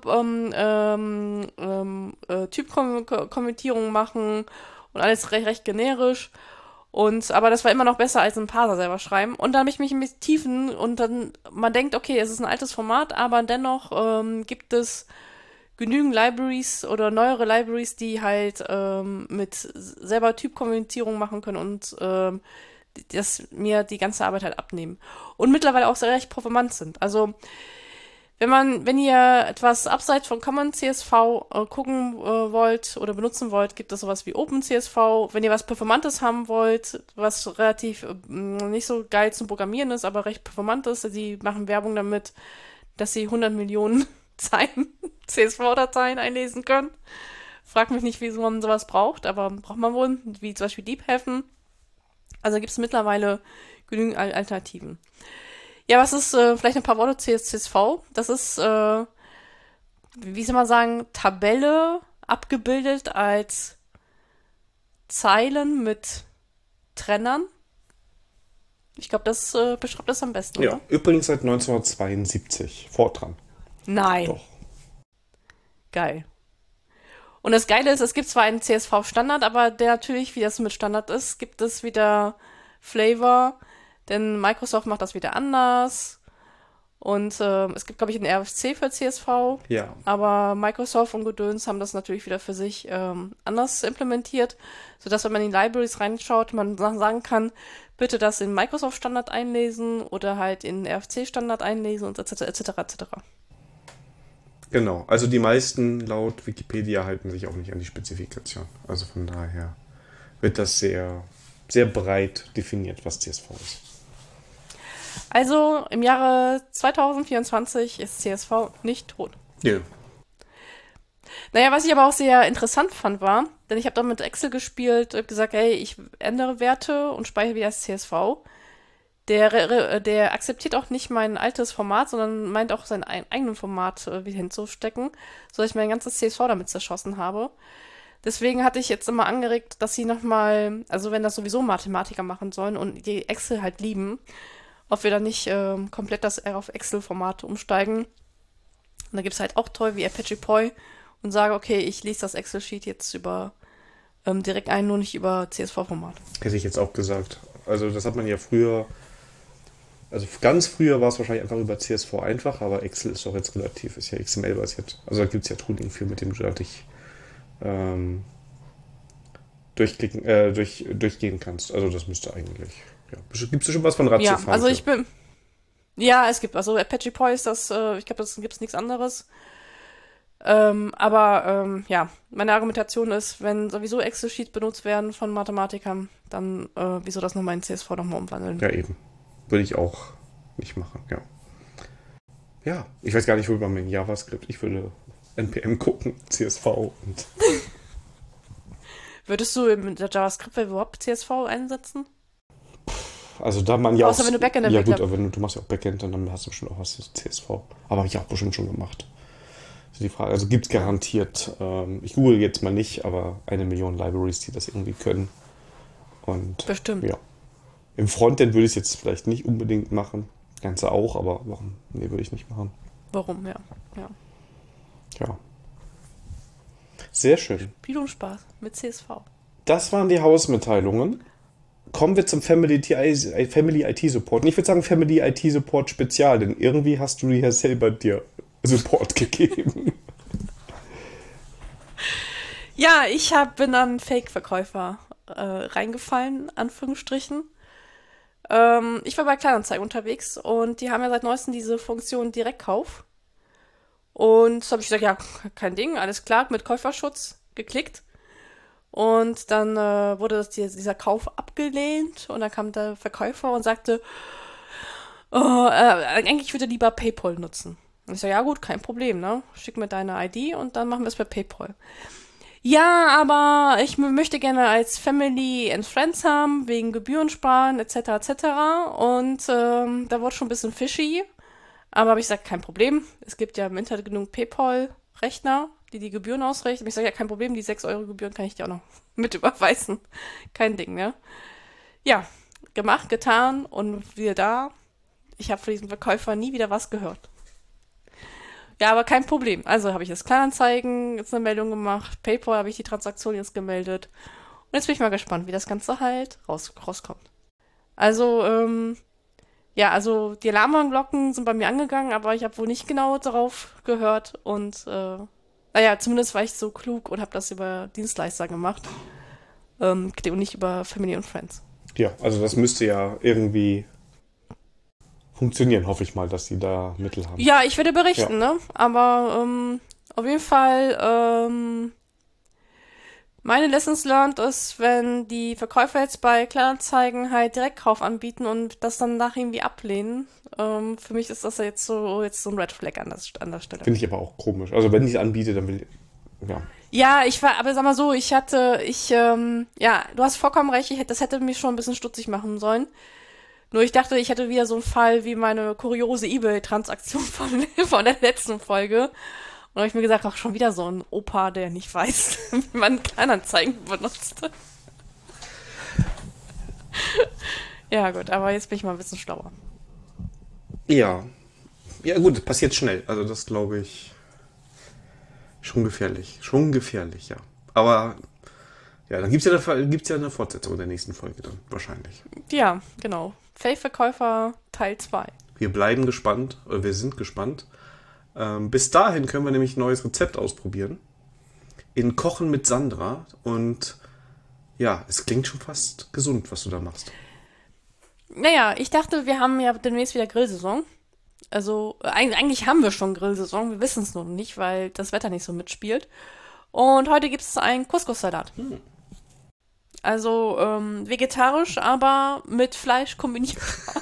Typkommentierung machen und alles recht generisch. Aber das war immer noch besser als ein Parser selber schreiben. Und dann habe ich mich mit Tiefen und dann, man denkt, okay, es ist ein altes Format, aber dennoch gibt es genügend Libraries oder neuere Libraries, die halt mit selber Typkommentierung machen können und das mir die ganze Arbeit halt abnehmen. Und mittlerweile auch sehr recht performant sind. Also wenn ihr etwas abseits von Common CSV gucken wollt oder benutzen wollt, gibt es sowas wie OpenCSV. Wenn ihr was Performantes haben wollt, was relativ nicht so geil zum Programmieren ist, aber recht performant ist, sie machen Werbung damit, dass sie 100 Millionen Zeilen CSV-Dateien einlesen können. Frag mich nicht, wieso man sowas braucht, aber braucht man wohl, wie zum Beispiel DeepHeaven. Also gibt es mittlerweile genügend Alternativen. Ja, was ist vielleicht ein paar Worte zu CSV? Das ist, wie soll man sagen, Tabelle abgebildet als Zeilen mit Trennern. Ich glaube, das beschreibt das am besten, Ja, oder? übrigens seit 1972. Fortran. Nein. Doch. Geil. Und das Geile ist, es gibt zwar einen CSV-Standard, aber der natürlich, wie das mit Standard ist, gibt es wieder Flavor, denn Microsoft macht das wieder anders. Und es gibt, glaube ich, einen RFC für CSV, Ja. aber Microsoft und Gedöns haben das natürlich wieder für sich anders implementiert, sodass, wenn man in die Libraries reinschaut, man sagen kann, bitte das in Microsoft-Standard einlesen oder halt in RFC-Standard einlesen und etc. etc. etc. Genau. Also die meisten laut Wikipedia halten sich auch nicht an die Spezifikation. Also von daher wird das sehr, sehr breit definiert, was CSV ist. Also im Jahre 2024 ist CSV nicht tot. Ja. Naja, was ich aber auch sehr interessant fand war, denn ich habe da mit Excel gespielt, habe gesagt, hey, ich ändere Werte und speichere wieder als CSV. Der akzeptiert auch nicht mein altes Format, sondern meint auch sein eigenes Format wieder hinzustecken, sodass ich mein ganzes CSV damit zerschossen habe. Deswegen hatte ich jetzt immer angeregt, dass sie nochmal, also wenn das sowieso Mathematiker machen sollen und die Excel halt lieben, ob wir dann nicht komplett das auf Excel-Format umsteigen. Und da gibt es halt auch toll wie Apache Poi und sage, okay, ich lese das Excel-Sheet jetzt über direkt ein, nur nicht über CSV-Format. Hätte ich jetzt auch gesagt. Also das hat man ja früher, also ganz früher war es wahrscheinlich einfach über CSV einfach, aber Excel ist doch jetzt relativ, ist ja XML-basiert. Also da gibt es ja Tooling für, mit dem du da dich durchgehen kannst. Also das müsste eigentlich, ja. Gibt es schon was von Ratio? Ja, also es gibt, also Apache Poi ist das, ich glaube, das gibt's nichts anderes. Ja, meine Argumentation ist, wenn sowieso Excel-Sheets benutzt werden von Mathematikern, dann wieso das nochmal in CSV nochmal umwandeln? Ja, eben. Würde ich auch nicht machen, ja. Ja, ich weiß gar nicht, worüber man in JavaScript, ich würde NPM gucken, CSV und... Würdest du mit der JavaScript überhaupt CSV einsetzen? Also da man ja außer wenn du Backend entwickelst. Ja gut, aber du machst ja auch Backend, dann hast du bestimmt auch was CSV. Aber habe ich auch bestimmt schon gemacht. Also die Frage, also gibt es garantiert, ich google jetzt mal nicht, aber 1 Million Libraries, die das irgendwie können. Und bestimmt. Ja. Im Frontend würde ich es jetzt vielleicht nicht unbedingt machen. Ganze auch, aber warum? Nee, würde ich nicht machen. Warum, ja. Ja. Sehr schön. Spiel und Spaß mit CSV. Das waren die Hausmitteilungen. Kommen wir zum Family IT Support. Und ich würde sagen Family IT Support Spezial, denn irgendwie hast du ja selber dir Support gegeben. Ja, ich bin an Fake-Verkäufer reingefallen, Anführungsstrichen. Ich war bei Kleinanzeigen unterwegs und die haben ja seit neuestem diese Funktion Direktkauf. Und habe ich gesagt, ja, kein Ding, alles klar, mit Käuferschutz geklickt. Und dann wurde dieser Kauf abgelehnt und dann kam der Verkäufer und sagte, eigentlich würde er lieber PayPal nutzen. Und ich so, ja gut, kein Problem, ne? Schick mir deine ID und dann machen wir es per PayPal. Ja, aber ich möchte gerne als Family and Friends haben, wegen Gebühren sparen, etc., etc. Und da wurde schon ein bisschen fishy. Aber habe ich gesagt, kein Problem. Es gibt ja im Internet genug PayPal-Rechner, die Gebühren ausrechnen. Ich sage, ja, kein Problem, die 6 Euro Gebühren kann ich dir auch noch mit überweisen. Kein Ding, ne? Ja, gemacht, getan und wieder da. Ich habe von diesem Verkäufer nie wieder was gehört. Ja, aber kein Problem. Also habe ich das Kleinanzeigen jetzt eine Meldung gemacht. PayPal habe ich die Transaktion jetzt gemeldet. Und jetzt bin ich mal gespannt, wie das Ganze halt rauskommt. Also, ja, also die Alarmglocken sind bei mir angegangen, aber ich habe wohl nicht genau darauf gehört. Und, naja, zumindest war ich so klug und habe das über Dienstleister gemacht. Und nicht über Family und Friends. Ja, also das müsste ja irgendwie funktionieren, hoffe ich mal, dass die da Mittel haben. Ja, ich werde berichten, ne? Aber auf jeden Fall, meine Lessons learned ist, wenn die Verkäufer jetzt bei Kleinanzeigen halt Direktkauf anbieten und das dann nach irgendwie ablehnen, für mich ist das ja jetzt so ein Red Flag an der Stelle. Finde ich aber auch komisch. Also wenn ich es anbiete, dann will ich, ja. Ja, aber sag mal so, ja, du hast vollkommen recht, das hätte mich schon ein bisschen stutzig machen sollen. Nur ich dachte, ich hätte wieder so einen Fall wie meine kuriose eBay-Transaktion von der letzten Folge. Und da habe ich mir gesagt, ach, schon wieder so ein Opa, der nicht weiß, wie man Kleinanzeigen benutzt. Ja gut, aber jetzt bin ich mal ein bisschen schlauer. Ja. Ja gut, das passiert schnell. Also das glaube ich schon gefährlich. Schon gefährlich, ja. Aber ja, dann gibt's ja eine Fortsetzung in der nächsten Folge dann, wahrscheinlich. Ja, genau. Fake-Verkäufer Teil 2. Wir bleiben gespannt, oder wir sind gespannt. Bis dahin können wir nämlich ein neues Rezept ausprobieren. In Kochen mit Sandra. Und ja, es klingt schon fast gesund, was du da machst. Naja, ich dachte, wir haben ja demnächst wieder Grillsaison. Also, eigentlich haben wir schon Grillsaison. Wir wissen es nur noch nicht, weil das Wetter nicht so mitspielt. Und heute gibt es einen Couscous-Salat. Also, vegetarisch, aber mit Fleisch kombiniert.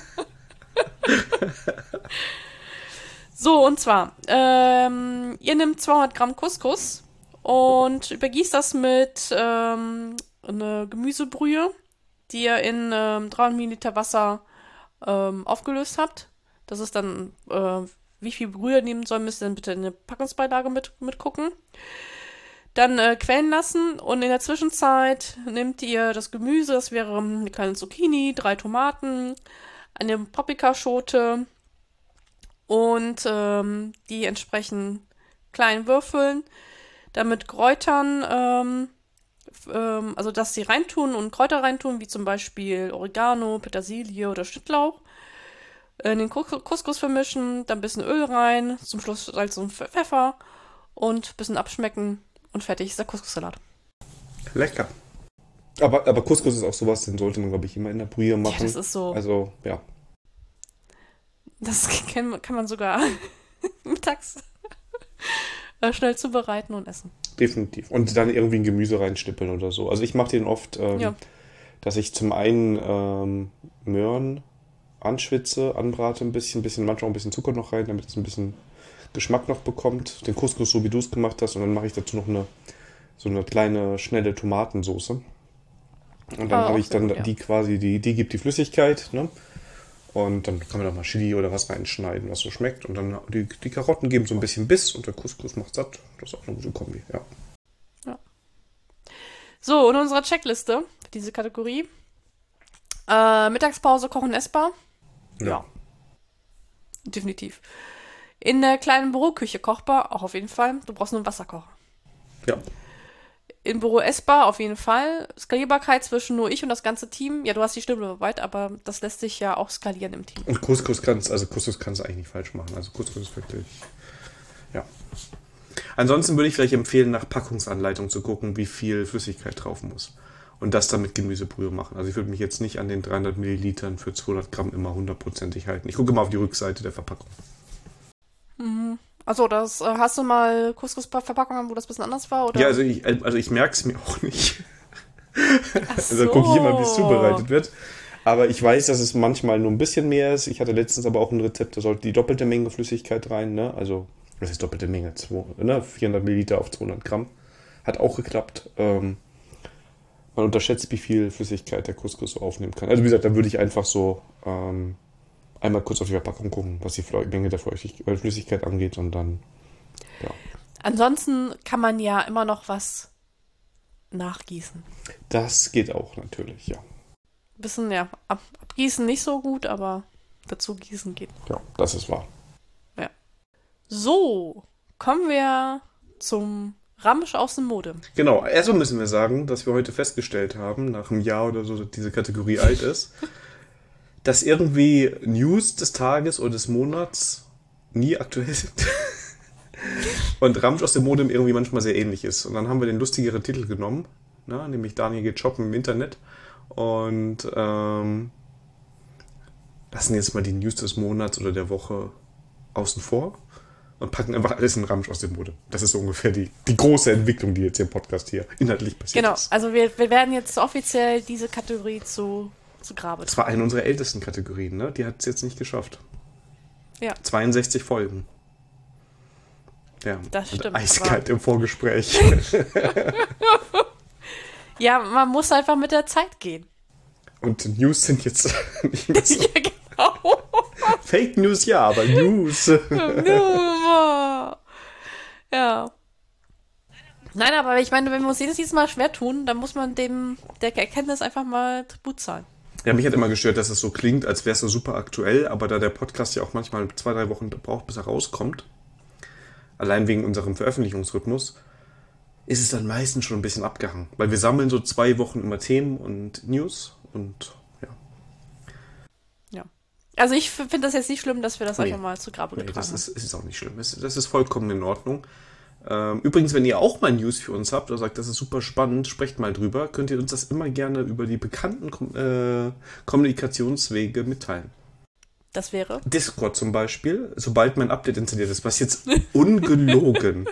So, und zwar, ihr nehmt 200 Gramm Couscous und übergießt das mit einer Gemüsebrühe, die ihr in 300 Milliliter Wasser aufgelöst habt. Das ist dann, wie viel Brühe ihr nehmen soll, müsst ihr dann bitte in eine Packungsbeilage mitgucken. Dann quellen lassen und in der Zwischenzeit nehmt ihr das Gemüse, das wäre eine kleine Zucchini, 3 Tomaten, eine Paprikaschote und die entsprechend kleinen Würfeln, damit Kräutern, also dass sie reintun und Kräuter reintun, wie zum Beispiel Oregano, Petersilie oder Schnittlauch. In den Couscous vermischen, dann ein bisschen Öl rein, zum Schluss Salz und Pfeffer und ein bisschen abschmecken. Und fertig ist der Couscous-Salat. Lecker. Aber Couscous ist auch sowas, den sollte man, glaube ich, immer in der Brühe machen. Ja, das ist so. Also, ja. Das kann man sogar mittags schnell zubereiten und essen. Definitiv. Und dann irgendwie ein Gemüse reinstippeln oder so. Also ich mache den oft, dass ich zum einen Möhren anschwitze, anbrate ein bisschen, manchmal auch ein bisschen Zucker noch rein, damit es ein bisschen Geschmack noch bekommt. Den Couscous, so wie du es gemacht hast. Und dann mache ich dazu noch so eine kleine, schnelle Tomatensoße. Und dann habe ich dann die quasi, die gibt die Flüssigkeit, ne? Und dann kann man da mal Chili oder was reinschneiden, was so schmeckt. Und dann die Karotten geben so ein bisschen Biss und der Couscous macht satt. Das ist auch eine gute Kombi, ja. So, in unserer Checkliste für diese Kategorie. Mittagspause kochen essbar. Ja. Definitiv. In der kleinen Büroküche kochbar, auch auf jeden Fall. Du brauchst nur einen Wasserkocher. Ja. Im Büro essbar, auf jeden Fall. Skalierbarkeit zwischen nur ich und das ganze Team. Ja, du hast die Stimmarbeit, aber das lässt sich ja auch skalieren im Team. Und Couscous kannst du eigentlich nicht falsch machen. Also Couscous ist wirklich, ja. Ansonsten würde ich vielleicht empfehlen, nach Packungsanleitung zu gucken, wie viel Flüssigkeit drauf muss. Und das dann mit Gemüsebrühe machen. Also ich würde mich jetzt nicht an den 300 Millilitern für 200 Gramm immer 100%ig halten. Ich gucke immer auf die Rückseite der Verpackung. Also, hast du mal Couscous-Verpackungen, wo das ein bisschen anders war, oder? Ja, also ich merke es mir auch nicht. Ach Also gucke ich immer, wie es so. zubereitet wird. Aber ich weiß, dass es manchmal nur ein bisschen mehr ist. Ich hatte letztens aber auch ein Rezept, da sollte die doppelte Menge Flüssigkeit rein. Ne? Also, was ist doppelte Menge? 400 Milliliter auf 200 Gramm. Hat auch geklappt. Man unterschätzt, wie viel Flüssigkeit der Couscous so aufnehmen kann. Also wie gesagt, da würde ich einfach so einmal kurz auf die Verpackung gucken, was die Menge der Flüssigkeit angeht und dann, ja. Ansonsten kann man ja immer noch was nachgießen. Das geht auch natürlich, ja. Bisschen, ja, abgießen nicht so gut, aber dazu gießen geht. Ja, das ist wahr. Ja. So, kommen wir zum Ramsch aus dem Modem. Genau, erstmal müssen wir sagen, dass wir heute festgestellt haben, nach einem Jahr oder so, dass diese Kategorie alt ist, dass irgendwie News des Tages oder des Monats nie aktuell sind. Und Ramsch aus dem Modem irgendwie manchmal sehr ähnlich ist. Und dann haben wir den lustigeren Titel genommen, ne, nämlich Daniel geht shoppen im Internet. Und lassen jetzt mal die News des Monats oder der Woche außen vor und packen einfach alles in Ramsch aus dem Modem. Das ist so ungefähr die große Entwicklung, die jetzt im Podcast hier inhaltlich passiert Genau, ist. also wir werden jetzt offiziell diese Kategorie zu Grabe. Das war eine unserer ältesten Kategorien, ne? Die hat es jetzt nicht geschafft. Ja. 62 Folgen. Ja, Das und stimmt, eiskalt im Vorgespräch. Ja, man muss einfach mit der Zeit gehen. Und News sind jetzt nicht mehr so. Ja, genau. Fake News ja, aber News. Ja. Nein, aber ich meine, wenn wir uns jedes Mal schwer tun, dann muss man der Erkenntnis einfach mal Tribut zahlen. Ja, mich hat immer gestört, dass es so klingt, als wäre es so super aktuell, aber da der Podcast ja auch manchmal 2-3 Wochen braucht, bis er rauskommt, allein wegen unserem Veröffentlichungsrhythmus, ist es dann meistens schon ein bisschen abgehangen. Weil wir sammeln so 2 Wochen immer Themen und News und ja. Ja. Also ich finde das jetzt nicht schlimm, dass wir das Nee. einfach mal zu Grabe Nee, getragen das haben. ist auch nicht schlimm. Das ist vollkommen in Ordnung. Übrigens, wenn ihr auch mal News für uns habt oder sagt, das ist super spannend, sprecht mal drüber, könnt ihr uns das immer gerne über die bekannten Kommunikationswege mitteilen. Das wäre? Discord zum Beispiel, sobald mein Update installiert ist, was jetzt ungelogen.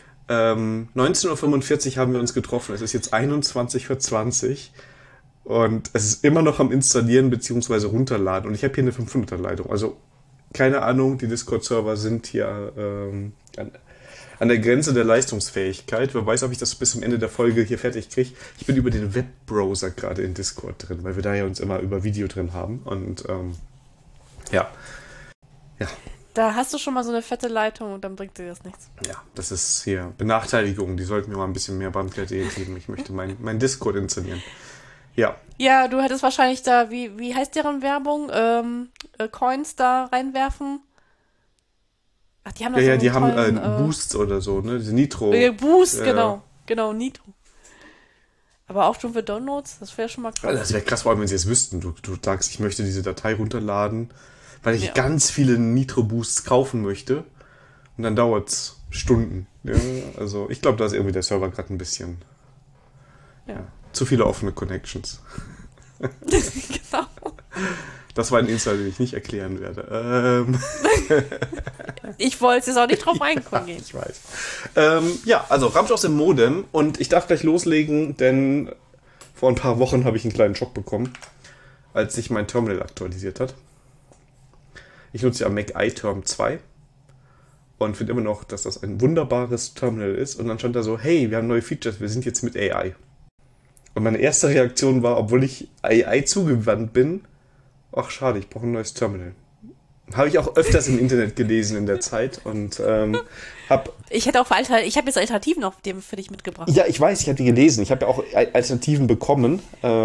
19:45 Uhr haben wir uns getroffen, es ist jetzt 21:20 Uhr und es ist immer noch am Installieren bzw. runterladen und ich habe hier eine 500er-Leitung. Also keine Ahnung, die Discord-Server sind hier an der Grenze der Leistungsfähigkeit. Wer weiß, ob ich das bis zum Ende der Folge hier fertig kriege. Ich bin über den Webbrowser gerade in Discord drin, weil wir da ja uns immer über Video drin haben. Und ja. Da hast du schon mal so eine fette Leitung und dann bringt dir das nichts. Ja, das ist hier Benachteiligung. Die sollten mir mal ein bisschen mehr Bandbreite geben. Ich möchte mein Discord installieren. Ja. Ja, du hättest wahrscheinlich da, wie heißt deren Werbung? Coins da reinwerfen. Ach, die haben da so Ja, einen die tollen, haben Boosts oder so, ne? Diese Nitro. Boost, Ja. genau. Genau, Nitro. Aber auch schon für Downloads, das wäre schon mal krass. Also das wäre krass, vor allem, wenn sie es wüssten. Du sagst, ich möchte diese Datei runterladen, weil ich Ja. ganz viele Nitro-Boosts kaufen möchte. Und dann dauert es Stunden. Ja, also ich glaube, da ist irgendwie der Server gerade ein bisschen zu viele offene Connections. Genau. Das war ein Insider, den ich nicht erklären werde. Ich wollte jetzt auch nicht drauf reinkommen gehen. Ich weiß. Ja, also Ramsch aus dem Modem. Und ich darf gleich loslegen, denn vor ein paar Wochen habe ich einen kleinen Schock bekommen, als sich mein Terminal aktualisiert hat. Ich nutze ja Mac iTerm 2 und finde immer noch, dass das ein wunderbares Terminal ist. Und dann stand da so, hey, wir haben neue Features, wir sind jetzt mit AI. Und meine erste Reaktion war, obwohl ich AI zugewandt bin, ach schade, ich brauche ein neues Terminal. Habe ich auch öfters im Internet gelesen in der Zeit und habe... Ich habe jetzt Alternativen noch für dich mitgebracht. Ja, ich weiß, ich habe die gelesen. Ich habe ja auch Alternativen bekommen.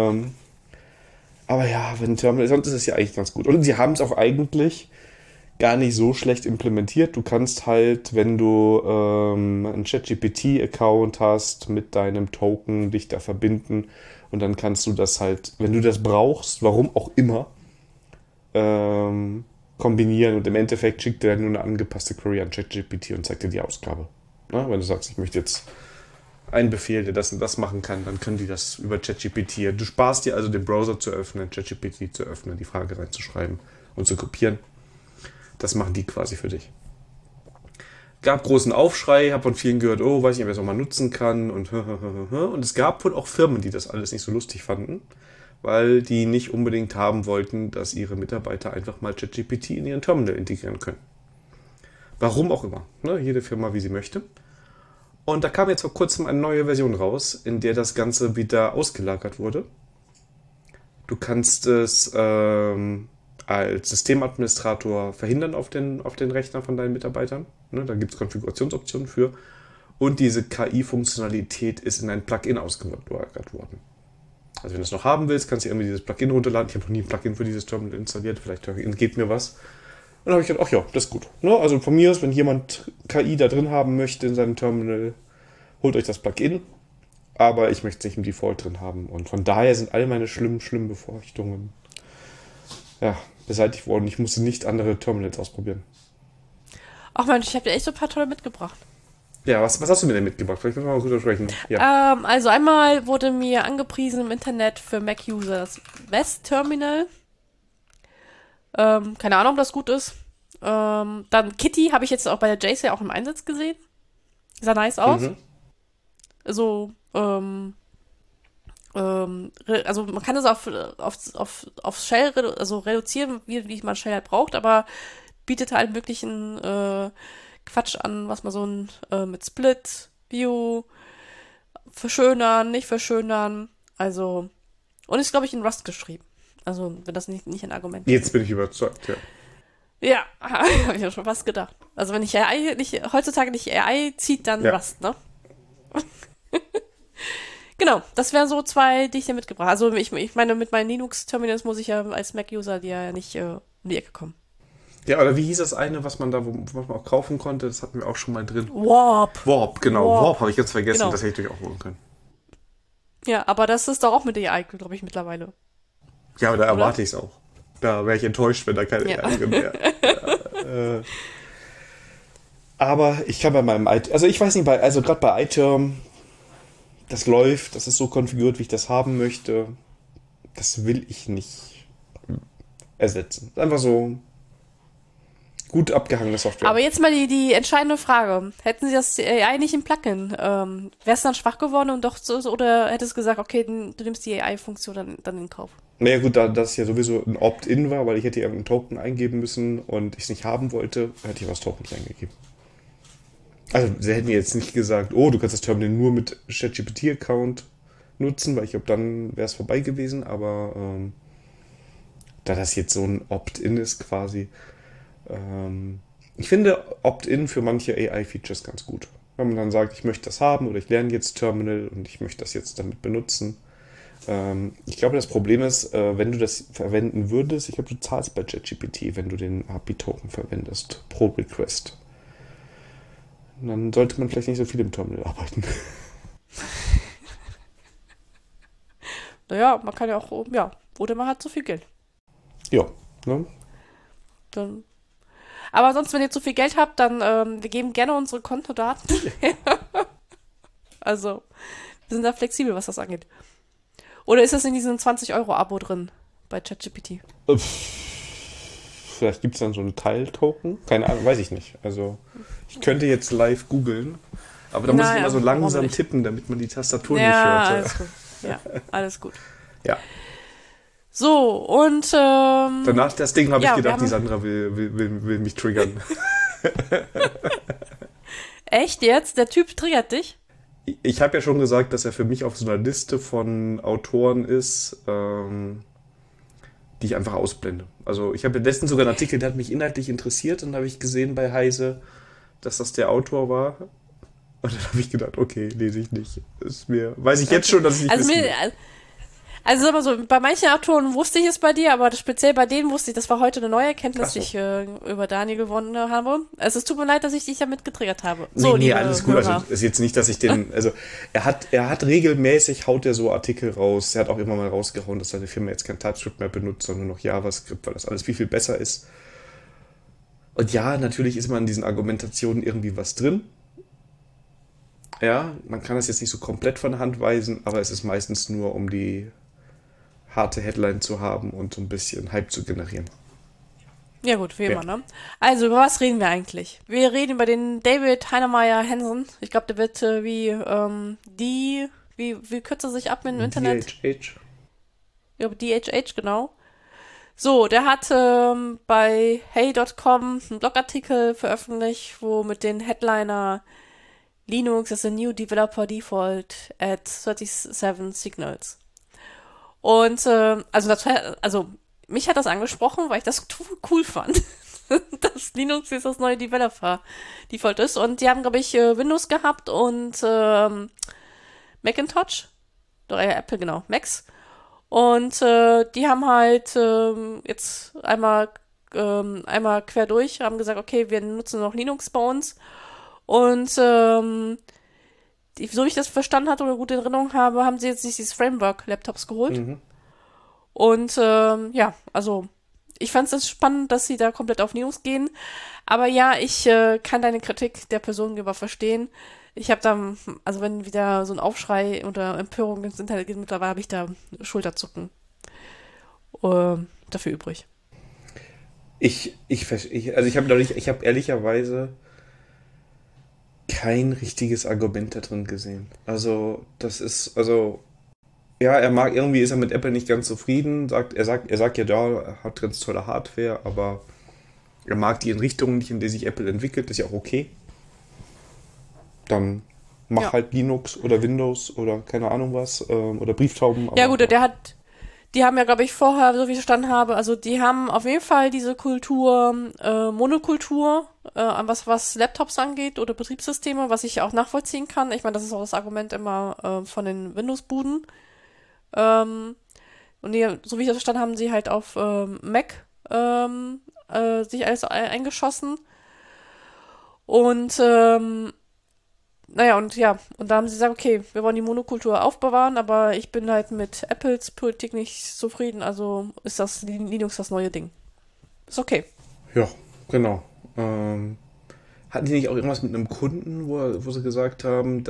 Aber ja, wenn ein Terminal, sonst ist es ja eigentlich ganz gut. Und sie haben es auch eigentlich gar nicht so schlecht implementiert. Du kannst halt, wenn du einen ChatGPT-Account hast, mit deinem Token dich da verbinden und dann kannst du das halt, wenn du das brauchst, warum auch immer, kombinieren und im Endeffekt schickt er nur eine angepasste Query an ChatGPT und zeigt dir die Ausgabe. Na, wenn du sagst, ich möchte jetzt einen Befehl, der das und das machen kann, dann können die das über ChatGPT. Du sparst dir also den Browser zu öffnen, ChatGPT zu öffnen, die Frage reinzuschreiben und zu kopieren. Das machen die quasi für dich. Gab großen Aufschrei, habe von vielen gehört, oh, weiß nicht, ob ich das auch mal nutzen kann und es gab wohl auch Firmen, die das alles nicht so lustig fanden, weil die nicht unbedingt haben wollten, dass ihre Mitarbeiter einfach mal ChatGPT in ihren Terminal integrieren können. Warum auch immer, ne? Jede Firma, wie sie möchte. Und da kam jetzt vor kurzem eine neue Version raus, in der das Ganze wieder ausgelagert wurde. Du kannst es als Systemadministrator verhindern auf den Rechner von deinen Mitarbeitern. Ne, da gibt es Konfigurationsoptionen für. Und diese KI-Funktionalität ist in ein Plugin ausgelagert worden. Also wenn du es noch haben willst, kannst du irgendwie dieses Plugin runterladen. Ich habe noch nie ein Plugin für dieses Terminal installiert. Vielleicht entgeht mir was. Und dann habe ich gedacht, ach ja, das ist gut. Ne, also von mir ist, wenn jemand KI da drin haben möchte in seinem Terminal, holt euch das Plugin. Aber ich möchte es nicht im Default drin haben. Und von daher sind all meine schlimmen Befürchtungen beseitigt worden. Ich musste nicht andere Terminals ausprobieren. Ach Mensch, ich habe dir echt so ein paar tolle mitgebracht. Ja, was hast du mir denn mitgebracht? Vielleicht müssen wir mal kurz sprechen. Ja. Also einmal wurde mir angepriesen im Internet für Mac-User das West Terminal. Keine Ahnung, ob das gut ist. Dann Kitty habe ich jetzt auch bei der JSA auch im Einsatz gesehen. Sah nice aus. So, also man kann es auf Shell reduzieren, wie man Shell halt braucht, aber bietet halt möglichen Quatsch an, was man so mit Split, View, verschönern, nicht verschönern, also und ist, glaube ich, in Rust geschrieben. Also, wenn das nicht ein Argument ist. Jetzt bin ich überzeugt, ja. Ja, habe ich ja schon fast gedacht. Also, wenn heutzutage nicht AI zieht, dann Rust, ne? Genau, das wären so zwei, die ich dir mitgebracht habe. Also ich meine, mit meinen Linux-Terminals muss ich ja als Mac-User ja nicht um die Ecke kommen. Ja, oder wie hieß das eine, was man da was man auch kaufen konnte? Das hatten wir auch schon mal drin. Warp, genau. Warp habe ich jetzt vergessen. Genau. Das hätte ich auch holen können. Ja, aber das ist doch auch mit AI, glaube ich, mittlerweile. Ja, aber da erwarte ich es auch. Da wäre ich enttäuscht, wenn da keine AI drin wäre. Aber ich kann bei meinem also ich weiß nicht, gerade bei iTerm, das läuft, das ist so konfiguriert, wie ich das haben möchte. Das will ich nicht ersetzen. Einfach so gut abgehangene Software. Aber jetzt mal die entscheidende Frage. Hätten Sie das AI nicht im Plugin, wäre es dann schwach geworden und doch so, oder hättest du gesagt, okay, du nimmst die AI-Funktion dann in Kauf? Naja gut, da das ja sowieso ein Opt-in war, weil ich hätte irgendeinen Token eingeben müssen und ich es nicht haben wollte, hätte ich das Token nicht eingegeben. Also sie hätten jetzt nicht gesagt, oh, du kannst das Terminal nur mit ChatGPT-Account nutzen, weil ich glaube, dann wäre es vorbei gewesen, aber da das jetzt so ein Opt-in ist quasi, ich finde Opt-in für manche AI-Features ganz gut. Wenn man dann sagt, ich möchte das haben oder ich lerne jetzt Terminal und ich möchte das jetzt damit benutzen. Ich glaube, das Problem ist, wenn du das verwenden würdest, ich glaube, du zahlst bei ChatGPT, wenn du den API-Token verwendest, pro Request. Dann sollte man vielleicht nicht so viel im Terminal arbeiten. Naja, man kann ja auch, oder man hat so viel Geld. Ja, ne? Dann. Aber sonst, wenn ihr zu viel Geld habt, dann wir geben gerne unsere Kontodaten. Also, wir sind da flexibel, was das angeht. Oder ist das in diesem 20-Euro-Abo drin bei ChatGPT? Vielleicht gibt es dann so einen Teil-Token. Keine Ahnung, weiß ich nicht. Also, ich könnte jetzt live googeln, aber da muss ich immer so langsam tippen, damit man die Tastatur nicht hört. Alles gut. Ja, alles gut. Ja. So, und danach das Ding habe ich gedacht, die Sandra will mich triggern. Echt jetzt? Der Typ triggert dich? Ich habe ja schon gesagt, dass er für mich auf so einer Liste von Autoren ist, die ich einfach ausblende. Also ich habe letztens sogar einen Artikel, der hat mich inhaltlich interessiert und habe ich gesehen bei Heise, dass das der Autor war. Und dann habe ich gedacht, okay, lese ich nicht. Weiß ich jetzt schon, dass ich nicht wissen will. Also sag mal so, bei manchen Autoren wusste ich es bei dir, aber speziell bei denen wusste ich, das war heute eine neue Erkenntnis, die ich über Daniel gewonnen habe. Also es tut mir leid, dass ich dich damit getriggert habe. So, nee, alles gut. Also ist jetzt nicht, dass ich den, also er hat regelmäßig, haut er so Artikel raus. Er hat auch immer mal rausgehauen, dass seine Firma jetzt kein TypeScript mehr benutzt, sondern nur noch JavaScript, weil das alles viel, viel besser ist. Und ja, natürlich ist man in diesen Argumentationen irgendwie was drin. Ja, man kann das jetzt nicht so komplett von der Hand weisen, aber es ist meistens nur, um die harte Headline zu haben und so ein bisschen Hype zu generieren. Ja gut, wie Ja. immer, ne? Also, über was reden wir eigentlich? Wir reden über den David Heinemeier Hansen. Ich glaube, der wird wie kürzt er sich ab im Internet? DHH. Ja, DHH, genau. So, der hat bei hey.com einen Blogartikel veröffentlicht, wo mit den Headliner Linux is a new developer default at 37 signals. Und also mich hat das angesprochen, weil ich das cool fand, dass Linux jetzt das neue Developer-Default ist. Und die haben, glaube ich, Windows gehabt und Macintosh. Doch, Apple, genau, Macs. Und die haben halt jetzt einmal quer durch, haben gesagt, okay, wir nutzen noch Linux bei uns. Und so wie ich das verstanden hatte oder gute Erinnerung habe, haben sie jetzt sich dieses Framework-Laptops geholt. Mhm. Und ja, also ich fand es spannend, dass sie da komplett auf Linux gehen. Aber ja, ich kann deine Kritik der Person gegenüber verstehen. Ich habe da, also wenn wieder so ein Aufschrei oder Empörung ins Internet geht, mittlerweile habe ich da Schulterzucken dafür übrig. Also ich habe ehrlicherweise kein richtiges Argument da drin gesehen. Also, ja, irgendwie ist er mit Apple nicht ganz zufrieden, er sagt ja, da, er hat ganz tolle Hardware, aber er mag die in Richtungen nicht, in die sich Apple entwickelt, ist ja auch okay. Dann mach Ja. halt Linux oder Windows oder keine Ahnung was, oder Brieftauben, Ja aber gut, die haben ja, glaube ich, vorher, so wie ich verstanden habe, also die haben auf jeden Fall diese Kultur, Monokultur, was Laptops angeht oder Betriebssysteme, was ich auch nachvollziehen kann. Ich meine, das ist auch das Argument immer von den Windows-Buden. Und so wie ich das verstanden habe, haben sie halt auf Mac sich alles eingeschossen. Und naja, und ja, und da haben sie gesagt, okay, wir wollen die Monokultur aufbewahren, aber ich bin halt mit Apples Politik nicht zufrieden, also ist das Linux das neue Ding. Ist okay. ja, genau. Hatten die nicht auch irgendwas mit einem Kunden, wo sie gesagt haben,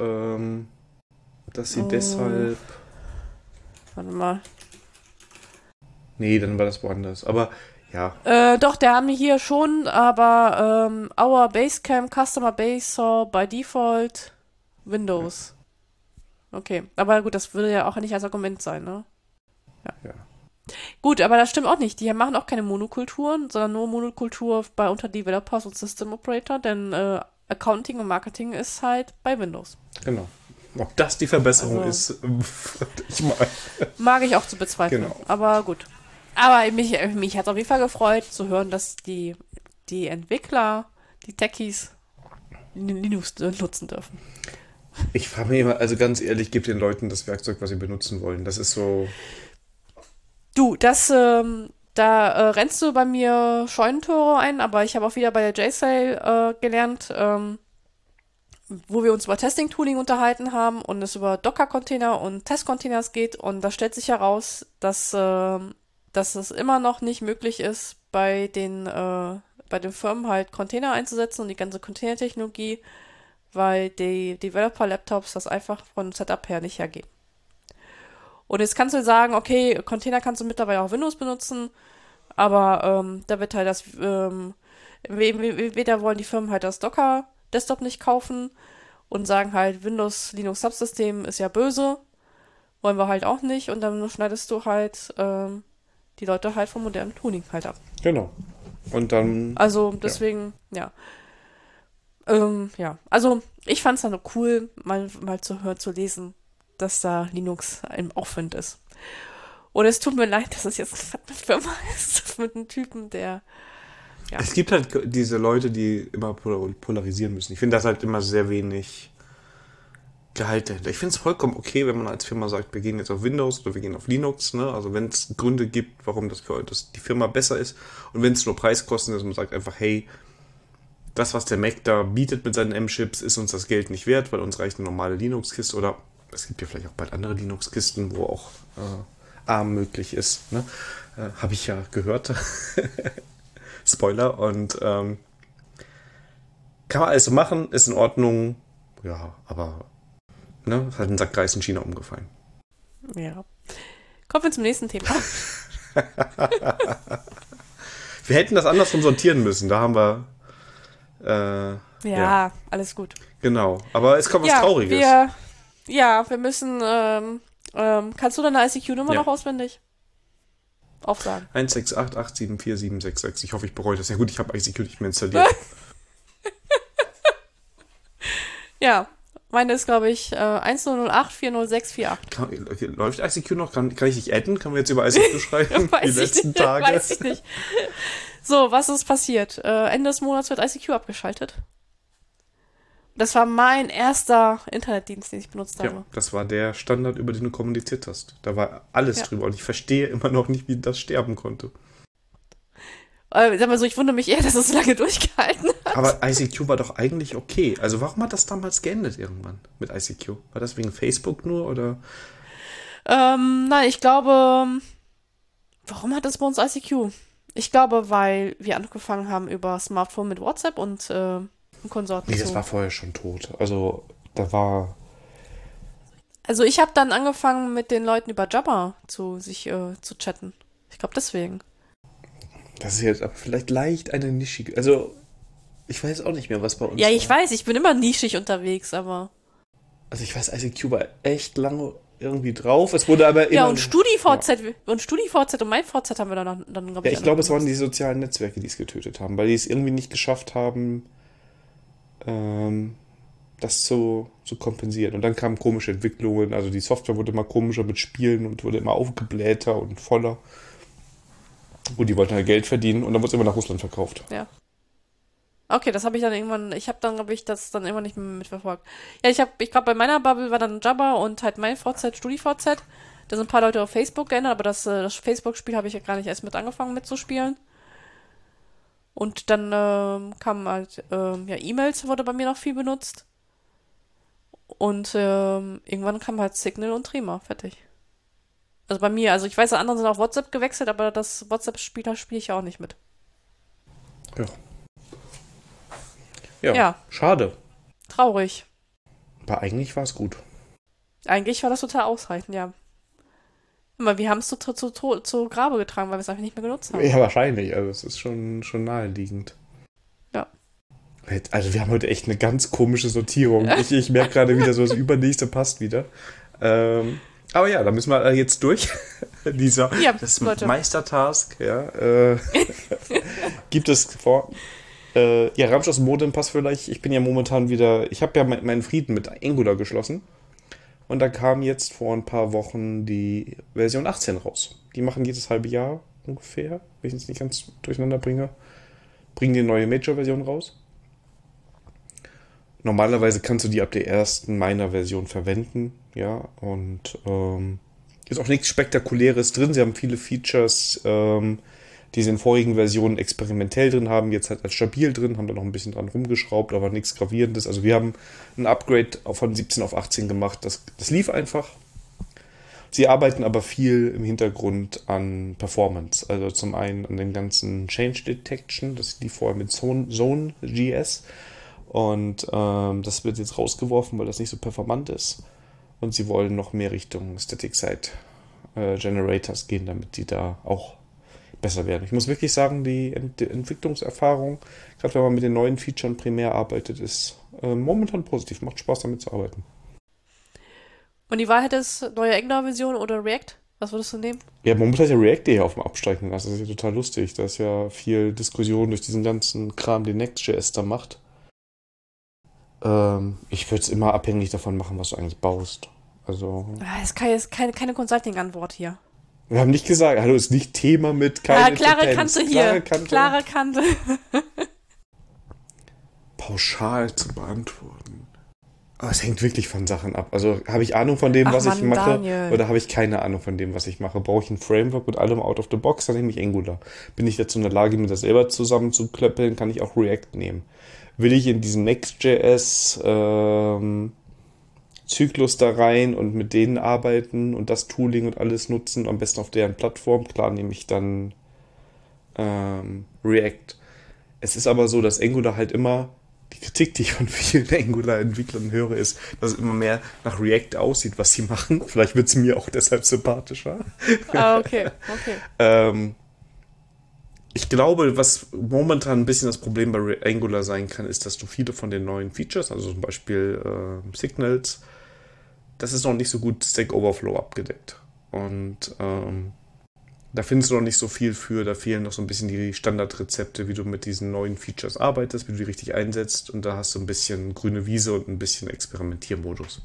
dass sie Äh, deshalb. warte mal. Nee, dann war das woanders. Aber ja, Doch, der haben die hier schon, aber our Basecamp Customer Base saw by default Windows. Okay, aber gut, das würde ja auch nicht als Argument sein, ne? ja. Gut, aber das stimmt auch nicht. Die machen auch keine Monokulturen, sondern nur Monokultur bei unter Developers und System Operator, denn Accounting und Marketing ist halt bei Windows. Genau. Ob das die Verbesserung Also, ist, ich mal. mag ich auch zu bezweifeln. Genau. Aber gut. Aber mich hat es auf jeden Fall gefreut zu hören, dass die Entwickler, die Techies, Linux nutzen dürfen. Ich frage mich immer, also ganz ehrlich, gib den Leuten das Werkzeug, was sie benutzen wollen. Das ist so. Du, da rennst du bei mir Scheunentore ein, aber ich habe auch wieder bei der JSail gelernt, wo wir uns über Testing-Tooling unterhalten haben und es über Docker-Container und Test-Containers geht und da stellt sich heraus, dass es immer noch nicht möglich ist, bei den Firmen halt Container einzusetzen und die ganze Container-Technologie, weil die Developer-Laptops das einfach von Setup her nicht hergeben. Und jetzt kannst du sagen, okay, Container kannst du mittlerweile auch Windows benutzen, aber da wird halt weder wollen die Firmen halt das Docker-Desktop nicht kaufen und sagen halt, Windows Linux Subsystem ist ja böse, wollen wir halt auch nicht und dann schneidest du halt die Leute halt vom modernen Tuning halt ab. Genau. Und dann. Also Ja. deswegen, ja. Ja, also ich fand es dann cool, mal zu hören, zu lesen, dass da Linux im Aufwind ist. Und es tut mir leid, dass es jetzt eine Firma ist mit einem Typen, der, ja, Es gibt halt diese Leute, die immer polarisieren müssen. Ich finde das halt immer sehr wenig Gehalt dahinter. Ich finde es vollkommen okay, wenn man als Firma sagt, wir gehen jetzt auf Windows oder wir gehen auf Linux. Ne? Also wenn es Gründe gibt, warum das für die Firma besser ist und wenn es nur Preiskosten ist, man sagt einfach, hey, das, was der Mac da bietet mit seinen M-Chips, ist uns das Geld nicht wert, weil uns reicht eine normale Linux-Kiste oder es gibt ja vielleicht auch bald andere Linux-Kisten, wo auch ARM möglich ist. Ne? Habe ich ja gehört. Spoiler. Und kann man alles so machen, ist in Ordnung. Ja, aber ne, hat ein Sack Reis in China umgefallen. ja. Kommen wir zum nächsten Thema. Wir hätten das andersrum sortieren müssen. Da haben wir... Ja, alles gut. Genau. Aber es kommt was Trauriges. Wir müssen... kannst du deine ICQ-Nummer noch auswendig aufsagen? 168874766. Ich hoffe, ich bereue das. Ja gut, ich habe ICQ nicht mehr installiert. Ja, meine ist, glaube ich, 1008406448. Läuft ICQ noch? Kann ich dich adden? Können wir jetzt über ICQ schreiben? Die letzten Tage? Weiß ich nicht. So, was ist passiert? Ende des Monats wird ICQ abgeschaltet. Das war mein erster Internetdienst, den ich benutzt habe. Ja, das war der Standard, über den du kommuniziert hast. Da war alles drüber und ich verstehe immer noch nicht, wie das sterben konnte. Sag mal so, ich wundere mich eher, dass es so lange durchgehalten hat. Aber ICQ war doch eigentlich okay. Also warum hat das damals geendet irgendwann mit ICQ? War das wegen Facebook nur oder? Nein, ich glaube, warum hat das bei uns ICQ? Ich glaube, weil wir angefangen haben über Smartphone mit WhatsApp und Konsorten. Nee, das war vorher schon tot. Also da war... Also ich habe dann angefangen mit den Leuten über Jabber zu chatten. Ich glaube deswegen. Das ist jetzt aber vielleicht leicht eine nischige... Also ich weiß auch nicht mehr, was bei uns Ja, war. ich weiß, ich bin immer nischig unterwegs, aber... Also ich weiß, ICQ war echt lange irgendwie drauf. Es wurde aber immer... Ja, und StudiVZ und MeinVZ haben wir dann glaube ich... Ja, ich glaube, es waren die sozialen Netzwerke, die es getötet haben, weil die es irgendwie nicht geschafft haben, das zu kompensieren. Und dann kamen komische Entwicklungen, also die Software wurde immer komischer mit Spielen und wurde immer aufgeblähter und voller. Und die wollten halt Geld verdienen und dann wurde es immer nach Russland verkauft. Ja. Okay, das habe ich dann irgendwann, glaube ich, das dann immer nicht mehr mitverfolgt. Ja, ich glaube, bei meiner Bubble war dann Jabber und halt MeinVZ, StudiVZ. Da sind ein paar Leute auf Facebook geändert, aber das Facebook-Spiel habe ich ja gar nicht erst mit angefangen mitzuspielen. Und dann kamen halt, E-Mails wurde bei mir noch viel benutzt. Und irgendwann kam halt Signal und Trima, fertig. Also bei mir, also ich weiß, andere sind auf WhatsApp gewechselt, aber das WhatsApp-Spiel spiele ich ja auch nicht mit. Ja, schade. Traurig. Aber eigentlich war es gut. Eigentlich war das total ausreichend, ja. Aber wir haben es zu Grabe getragen, weil wir es einfach nicht mehr genutzt haben. Ja, wahrscheinlich. Also es ist schon naheliegend. Ja. Also wir haben heute echt eine ganz komische Sortierung. Ich merke gerade wieder, so das Übernächste passt wieder. Aber ja, da müssen wir jetzt durch. Das Leute. Meistertask, gibt es vor. Ramsch aus dem Modem passt vielleicht. Ich bin ja momentan wieder, ich habe ja meinen Frieden mit Angular geschlossen. Und da kam jetzt vor ein paar Wochen die Version 18 raus. Die machen jedes halbe Jahr ungefähr, wenn ich es nicht ganz durcheinander bringe, bringen die eine neue Major-Version raus. Normalerweise kannst du die ab der ersten Miner-Version verwenden, ja, und ist auch nichts Spektakuläres drin. Sie haben viele Features, die sie in vorigen Versionen experimentell drin haben, jetzt halt als stabil drin, haben da noch ein bisschen dran rumgeschraubt, aber nichts Gravierendes. Also wir haben ein Upgrade von 17 auf 18 gemacht, das lief einfach. Sie arbeiten aber viel im Hintergrund an Performance, also zum einen an den ganzen Change Detection, das lief vorher mit Zone.js und das wird jetzt rausgeworfen, weil das nicht so performant ist und sie wollen noch mehr Richtung Static Site Generators gehen, damit die da auch besser werden. Ich muss wirklich sagen, die Entwicklungserfahrung, gerade wenn man mit den neuen Features primär arbeitet, ist momentan positiv. Macht Spaß, damit zu arbeiten. Und die Wahrheit ist, neue Angular-Version oder React? Was würdest du nehmen? Ja, momentan ist ja React eher auf dem Absteigen. Das ist ja total lustig. Da ist ja viel Diskussion durch diesen ganzen Kram, den Next.js da macht. Ich würde es immer abhängig davon machen, was du eigentlich baust. Also. Das ist keine Consulting-Antwort hier. Wir haben nicht gesagt, hallo, ist nicht Thema mit keine klare Kante hier. Klare Kante. Pauschal zu beantworten. Aber es hängt wirklich von Sachen ab. Also habe ich Ahnung von dem, was ich mache, Daniel. Oder habe ich keine Ahnung von dem, was ich mache? Brauche ich ein Framework mit allem out of the box, dann nehme ich Angular. Bin ich dazu in der Lage, mir das selber zusammenzuklöppeln, kann ich auch React nehmen. Will ich in diesen Next.js Zyklus da rein und mit denen arbeiten und das Tooling und alles nutzen, am besten auf deren Plattform. Klar nehme ich dann React. Es ist aber so, dass Angular halt immer, die Kritik, die ich von vielen Angular-Entwicklern höre, ist, dass es immer mehr nach React aussieht, was sie machen. Vielleicht wird es mir auch deshalb sympathischer. Ah, okay. Ich glaube, was momentan ein bisschen das Problem bei Angular sein kann, ist, dass du viele von den neuen Features, also zum Beispiel Signals, das ist noch nicht so gut Stack Overflow abgedeckt. Und da findest du noch nicht so viel für, da fehlen noch so ein bisschen die Standardrezepte, wie du mit diesen neuen Features arbeitest, wie du die richtig einsetzt, und da hast du ein bisschen grüne Wiese und ein bisschen Experimentiermodus.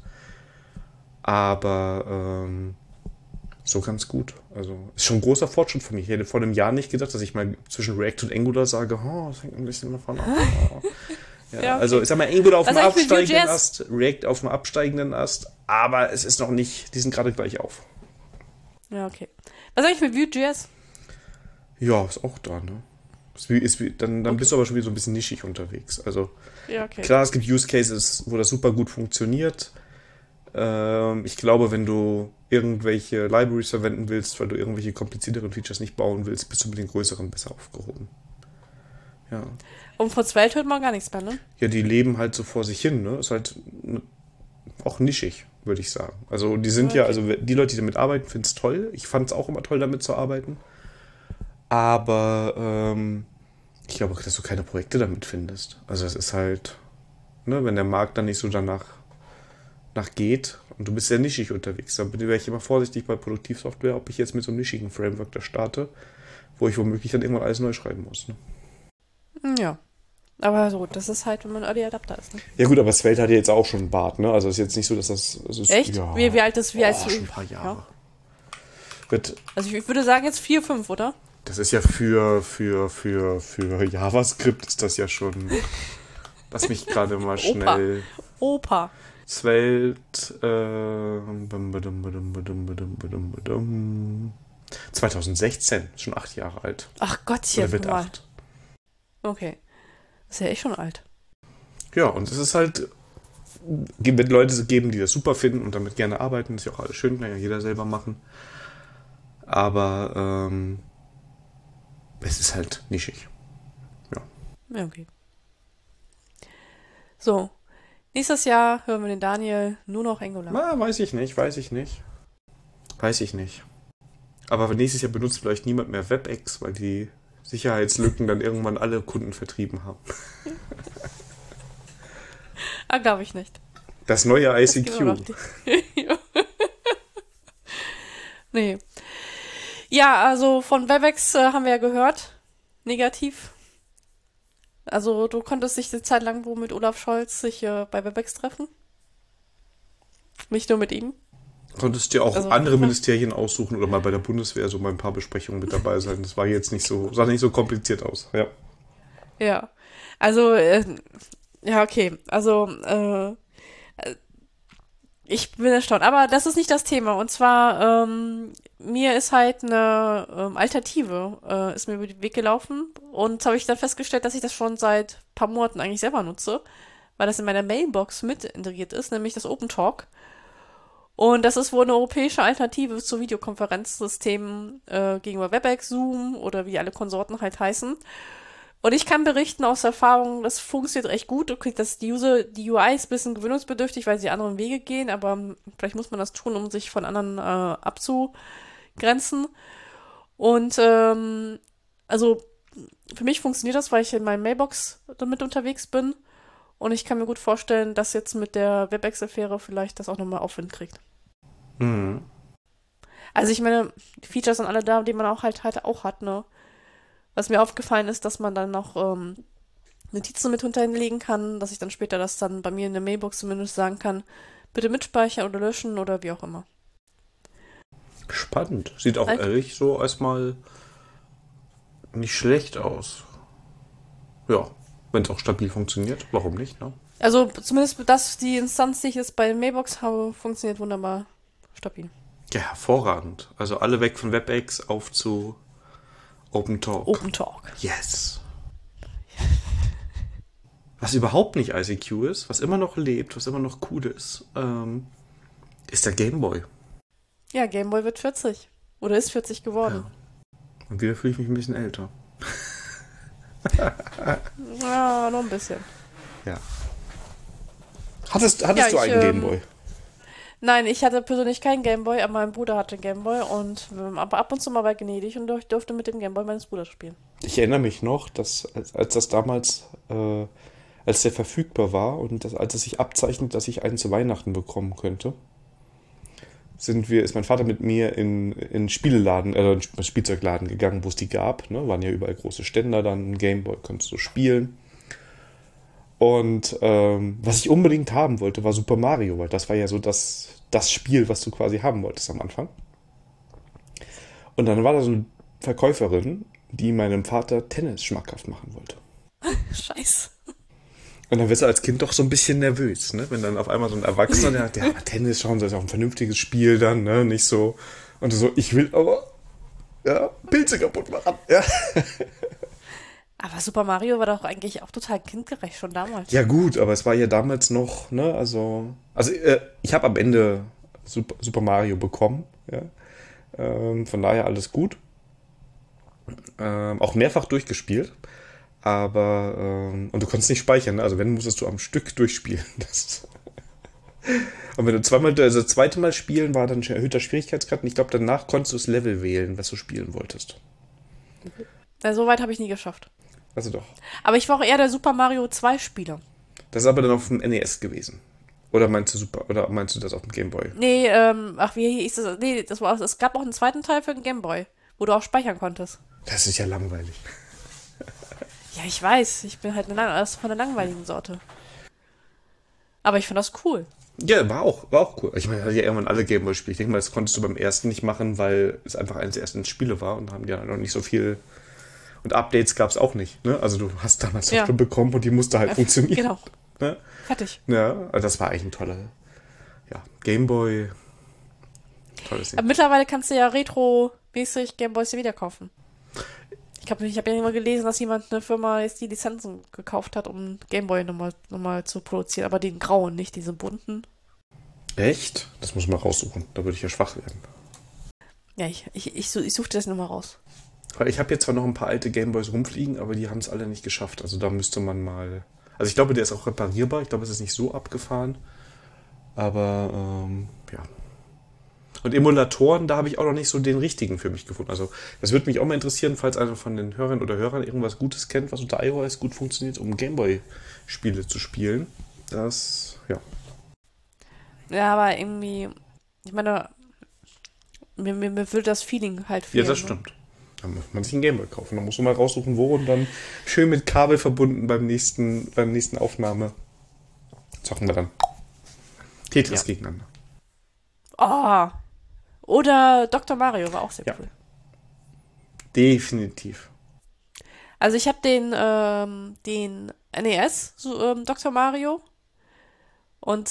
Aber so ganz gut. Also ist schon ein großer Fortschritt für mich. Ich hätte vor einem Jahr nicht gedacht, dass ich mal zwischen React und Angular sage, oh, das hängt ein bisschen davon ab. Oh. Ja, okay. Also ich sag mal, Angular auf dem absteigenden Ast, React auf dem absteigenden Ast, aber es ist noch nicht, die sind gerade gleich auf. Ja, okay. Was sag ich mit Vue.js? Ja, ist auch da, ne? Dann okay. Bist du aber schon wieder so ein bisschen nischig unterwegs. Also ja, okay. Klar, es gibt Use Cases, wo das super gut funktioniert. Ich glaube, wenn du irgendwelche Libraries verwenden willst, weil du irgendwelche komplizierteren Features nicht bauen willst, bist du mit den größeren besser aufgehoben. Ja. Und von Svelte hört man gar nichts mehr, ne? Ja, die leben halt so vor sich hin, ne? Ist halt auch nischig, würde ich sagen. Also die sind okay. Also die Leute, die damit arbeiten, finden es toll. Ich fand es auch immer toll, damit zu arbeiten. Aber ich glaube, dass du keine Projekte damit findest. Also es ist halt, ne, wenn der Markt dann nicht so danach geht und du bist sehr nischig unterwegs, dann wäre ich immer vorsichtig bei Produktivsoftware, ob ich jetzt mit so einem nischigen Framework da starte, wo ich womöglich dann irgendwann alles neu schreiben muss. Ne? Ja, aber so, das ist halt, wenn man Early Adapter ist. Ne? Ja gut, aber Svelte hat ja jetzt auch schon einen Bart, ne? Also ist jetzt nicht so, dass das... Also ist, echt? Ja, wie alt ist... schon ein paar Jahre. Ja. Also ich würde sagen jetzt 4, 5, oder? Das ist ja für JavaScript ist das ja schon... Lass mich gerade mal schnell... Opa. Svelte 2016, schon 8 Jahre alt. Ach Gottchen. Oder wird 8. Okay. Das ist ja echt schon alt. Ja, und es ist halt, wenn Leute geben, die das super finden und damit gerne arbeiten, ist ja auch alles schön, kann ja jeder selber machen. Aber es ist halt nischig. Ja, okay. So. Nächstes Jahr hören wir den Daniel nur noch Angular. Weiß ich nicht. Aber nächstes Jahr benutzt vielleicht niemand mehr WebEx, weil die Sicherheitslücken dann irgendwann alle Kunden vertrieben haben. Glaube ich nicht. Das neue ICQ. Nee. Ja, also von WebEx haben wir ja gehört. Negativ. Also du konntest dich eine Zeit lang wo mit Olaf Scholz sich bei WebEx treffen? Nicht nur mit ihm? Konntest dir auch andere Ministerien aussuchen oder mal bei der Bundeswehr so mal ein paar Besprechungen mit dabei sein. Das war jetzt sah nicht so kompliziert aus. Ja. Ja. Also, ja, okay. Also, ich bin erstaunt. Aber das ist nicht das Thema. Und zwar, mir ist halt eine Alternative ist mir über den Weg gelaufen. Und habe ich dann festgestellt, dass ich das schon seit ein paar Monaten eigentlich selber nutze. Weil das in meiner Mailbox mit integriert ist, nämlich das OpenTalk. Und das ist wohl eine europäische Alternative zu Videokonferenzsystemen gegenüber WebEx, Zoom oder wie alle Konsorten halt heißen. Und ich kann berichten aus Erfahrung, das funktioniert recht gut. Du kriegst die UI ist ein bisschen gewöhnungsbedürftig, weil sie anderen Wege gehen, aber vielleicht muss man das tun, um sich von anderen abzugrenzen. Und also für mich funktioniert das, weil ich in meinem Mailbox damit unterwegs bin. Und ich kann mir gut vorstellen, dass jetzt mit der WebEx-Affäre vielleicht das auch nochmal Aufwind kriegt. Mhm. Also ich meine, die Features sind alle da, die man auch halt auch hat, ne? Was mir aufgefallen ist, dass man dann noch Notizen mit hinterlegen kann, dass ich dann später das dann bei mir in der Mailbox zumindest sagen kann, bitte mitspeichern oder löschen oder wie auch immer. Spannend. Sieht auch ehrlich so erstmal nicht schlecht aus. Ja, wenn es auch stabil funktioniert, warum nicht, ne? Also zumindest die Instanz, die ich jetzt bei der Mailbox habe, funktioniert wunderbar stabil. Ja, hervorragend. Also alle weg von WebEx auf zu OpenTalk. OpenTalk. Yes. Was überhaupt nicht ICQ ist, was immer noch lebt, was immer noch cool ist der Gameboy. Ja, Gameboy wird 40. Oder ist 40 geworden. Ja. Und wieder fühle ich mich ein bisschen älter. Ja, noch ein bisschen. Ja. Hattest du einen Gameboy? Nein, ich hatte persönlich keinen Gameboy, aber mein Bruder hatte einen Gameboy und aber ab und zu mal bei Venedig und ich durfte mit dem Gameboy meines Bruders spielen. Ich erinnere mich noch, dass als das damals, als der verfügbar war und als es sich abzeichnet, dass ich einen zu Weihnachten bekommen könnte, ist mein Vater mit mir in Spieleladen, in Spielzeugladen gegangen, wo es die gab. Ne? Waren ja überall große Ständer, dann ein Gameboy, konntest du spielen. Und was ich unbedingt haben wollte, war Super Mario, weil das war ja so das Spiel, was du quasi haben wolltest am Anfang. Und dann war da so eine Verkäuferin, die meinem Vater Tennis schmackhaft machen wollte. Scheiße. Und dann wirst du als Kind doch so ein bisschen nervös, ne? Wenn dann auf einmal so ein Erwachsener, der sagt, ja, aber Tennis, schauen Sie, das ist auch ein vernünftiges Spiel dann, ne? Nicht so. Und du so, ich will aber, ja, Pilze kaputt machen, ja. Aber Super Mario war doch eigentlich auch total kindgerecht schon damals. Ja gut, aber es war ja damals noch, ne, also ich habe am Ende Super Mario bekommen, ja. Von daher alles gut. Auch mehrfach durchgespielt. Aber, und du konntest nicht speichern, ne? Also wenn, musstest du am Stück durchspielen. Und wenn du das zweite Mal spielen, war dann erhöhter Schwierigkeitsgrad. Und ich glaube, danach konntest du das Level wählen, was du spielen wolltest. So weit habe ich nie geschafft. Also doch. Aber ich war auch eher der Super Mario 2 Spieler. Das ist aber dann auf dem NES gewesen. Oder meinst du das auf dem Gameboy? Nee, wie hieß das? Nee, es gab auch einen zweiten Teil für den Gameboy, wo du auch speichern konntest. Das ist ja langweilig. Ja, ich weiß, ich bin halt von der langweiligen Sorte. Aber ich fand das cool. Ja, war auch cool. Ich meine, ja irgendwann alle Gameboy-Spiele. Ich denke mal, das konntest du beim ersten nicht machen, weil es einfach eines der ersten Spiele war und haben die ja noch nicht so viel. Und Updates gab es auch nicht. Ne? Also du hast damals Software bekommen und die musste halt funktionieren. Genau. Ne? Fertig. Ja, also das war eigentlich ein toller, ja, Gameboy. Tolles Ding. Aber mittlerweile kannst du ja retro-mäßig Gameboys wieder kaufen. Ich habe ja immer gelesen, dass jemand eine Firma jetzt die Lizenzen gekauft hat, um Gameboy nochmal zu produzieren. Aber den grauen, nicht diese bunten. Echt? Das muss man raussuchen. Da würde ich ja schwach werden. Ja, ich suche das nochmal raus. Weil ich habe jetzt zwar noch ein paar alte Gameboys rumfliegen, aber die haben es alle nicht geschafft. Also da müsste man mal. Also ich glaube, der ist auch reparierbar. Ich glaube, es ist nicht so abgefahren. Aber ja. Und Emulatoren, da habe ich auch noch nicht so den richtigen für mich gefunden. Also das würde mich auch mal interessieren, falls einer von den Hörern oder Hörern irgendwas Gutes kennt, was unter iOS gut funktioniert, um Gameboy-Spiele zu spielen. Das, ja. Ja, aber irgendwie, ich meine, mir würde das Feeling halt fehlen. Ja, das stimmt. Da muss man sich einen Gameboy kaufen. Da muss man mal raussuchen, wo und dann schön mit Kabel verbunden beim nächsten Aufnahme zocken wir dann Tetris gegeneinander. Oh, oder Dr. Mario war auch sehr cool. Definitiv. Also ich habe den NES, Dr. Mario. Und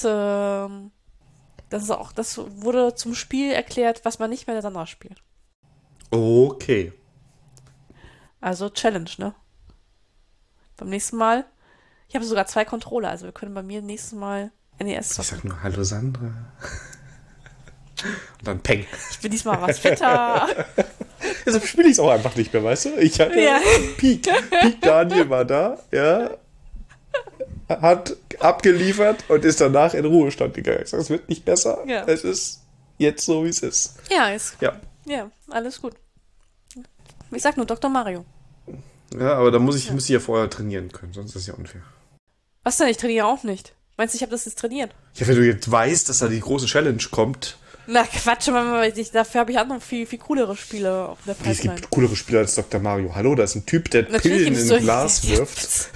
das wurde zum Spiel erklärt, was man nicht mehr miteinander spielt. Okay. Also Challenge, ne? Beim nächsten Mal. Ich habe sogar 2 Controller, also wir können bei mir nächstes Mal NES zocken. Ich sag nur Hallo Sandra. Und dann Peng. Ich bin diesmal was fitter. Deshalb spiele ich es auch einfach nicht mehr, weißt du? Ich hatte Peak Daniel war da, ja. Hat abgeliefert und ist danach in Ruhestand gegangen. Ich sag, es wird nicht besser. Ja. Es ist jetzt so, wie es ist. Ja, alles gut. Ich sag nur Dr. Mario. Ja, aber da müsste ich ja vorher trainieren können, sonst ist es ja unfair. Was denn? Ich trainiere auch nicht. Meinst du, ich habe das jetzt trainiert? Ja, wenn du jetzt weißt, dass da die große Challenge kommt. Na, Quatsch, dafür habe ich andere viel, viel coolere Spiele auf der Wie, es Pipeline. gibt coolere Spiele als Dr. Mario. Hallo, da ist ein Typ, der Natürlich Pillen in ein Glas wirft.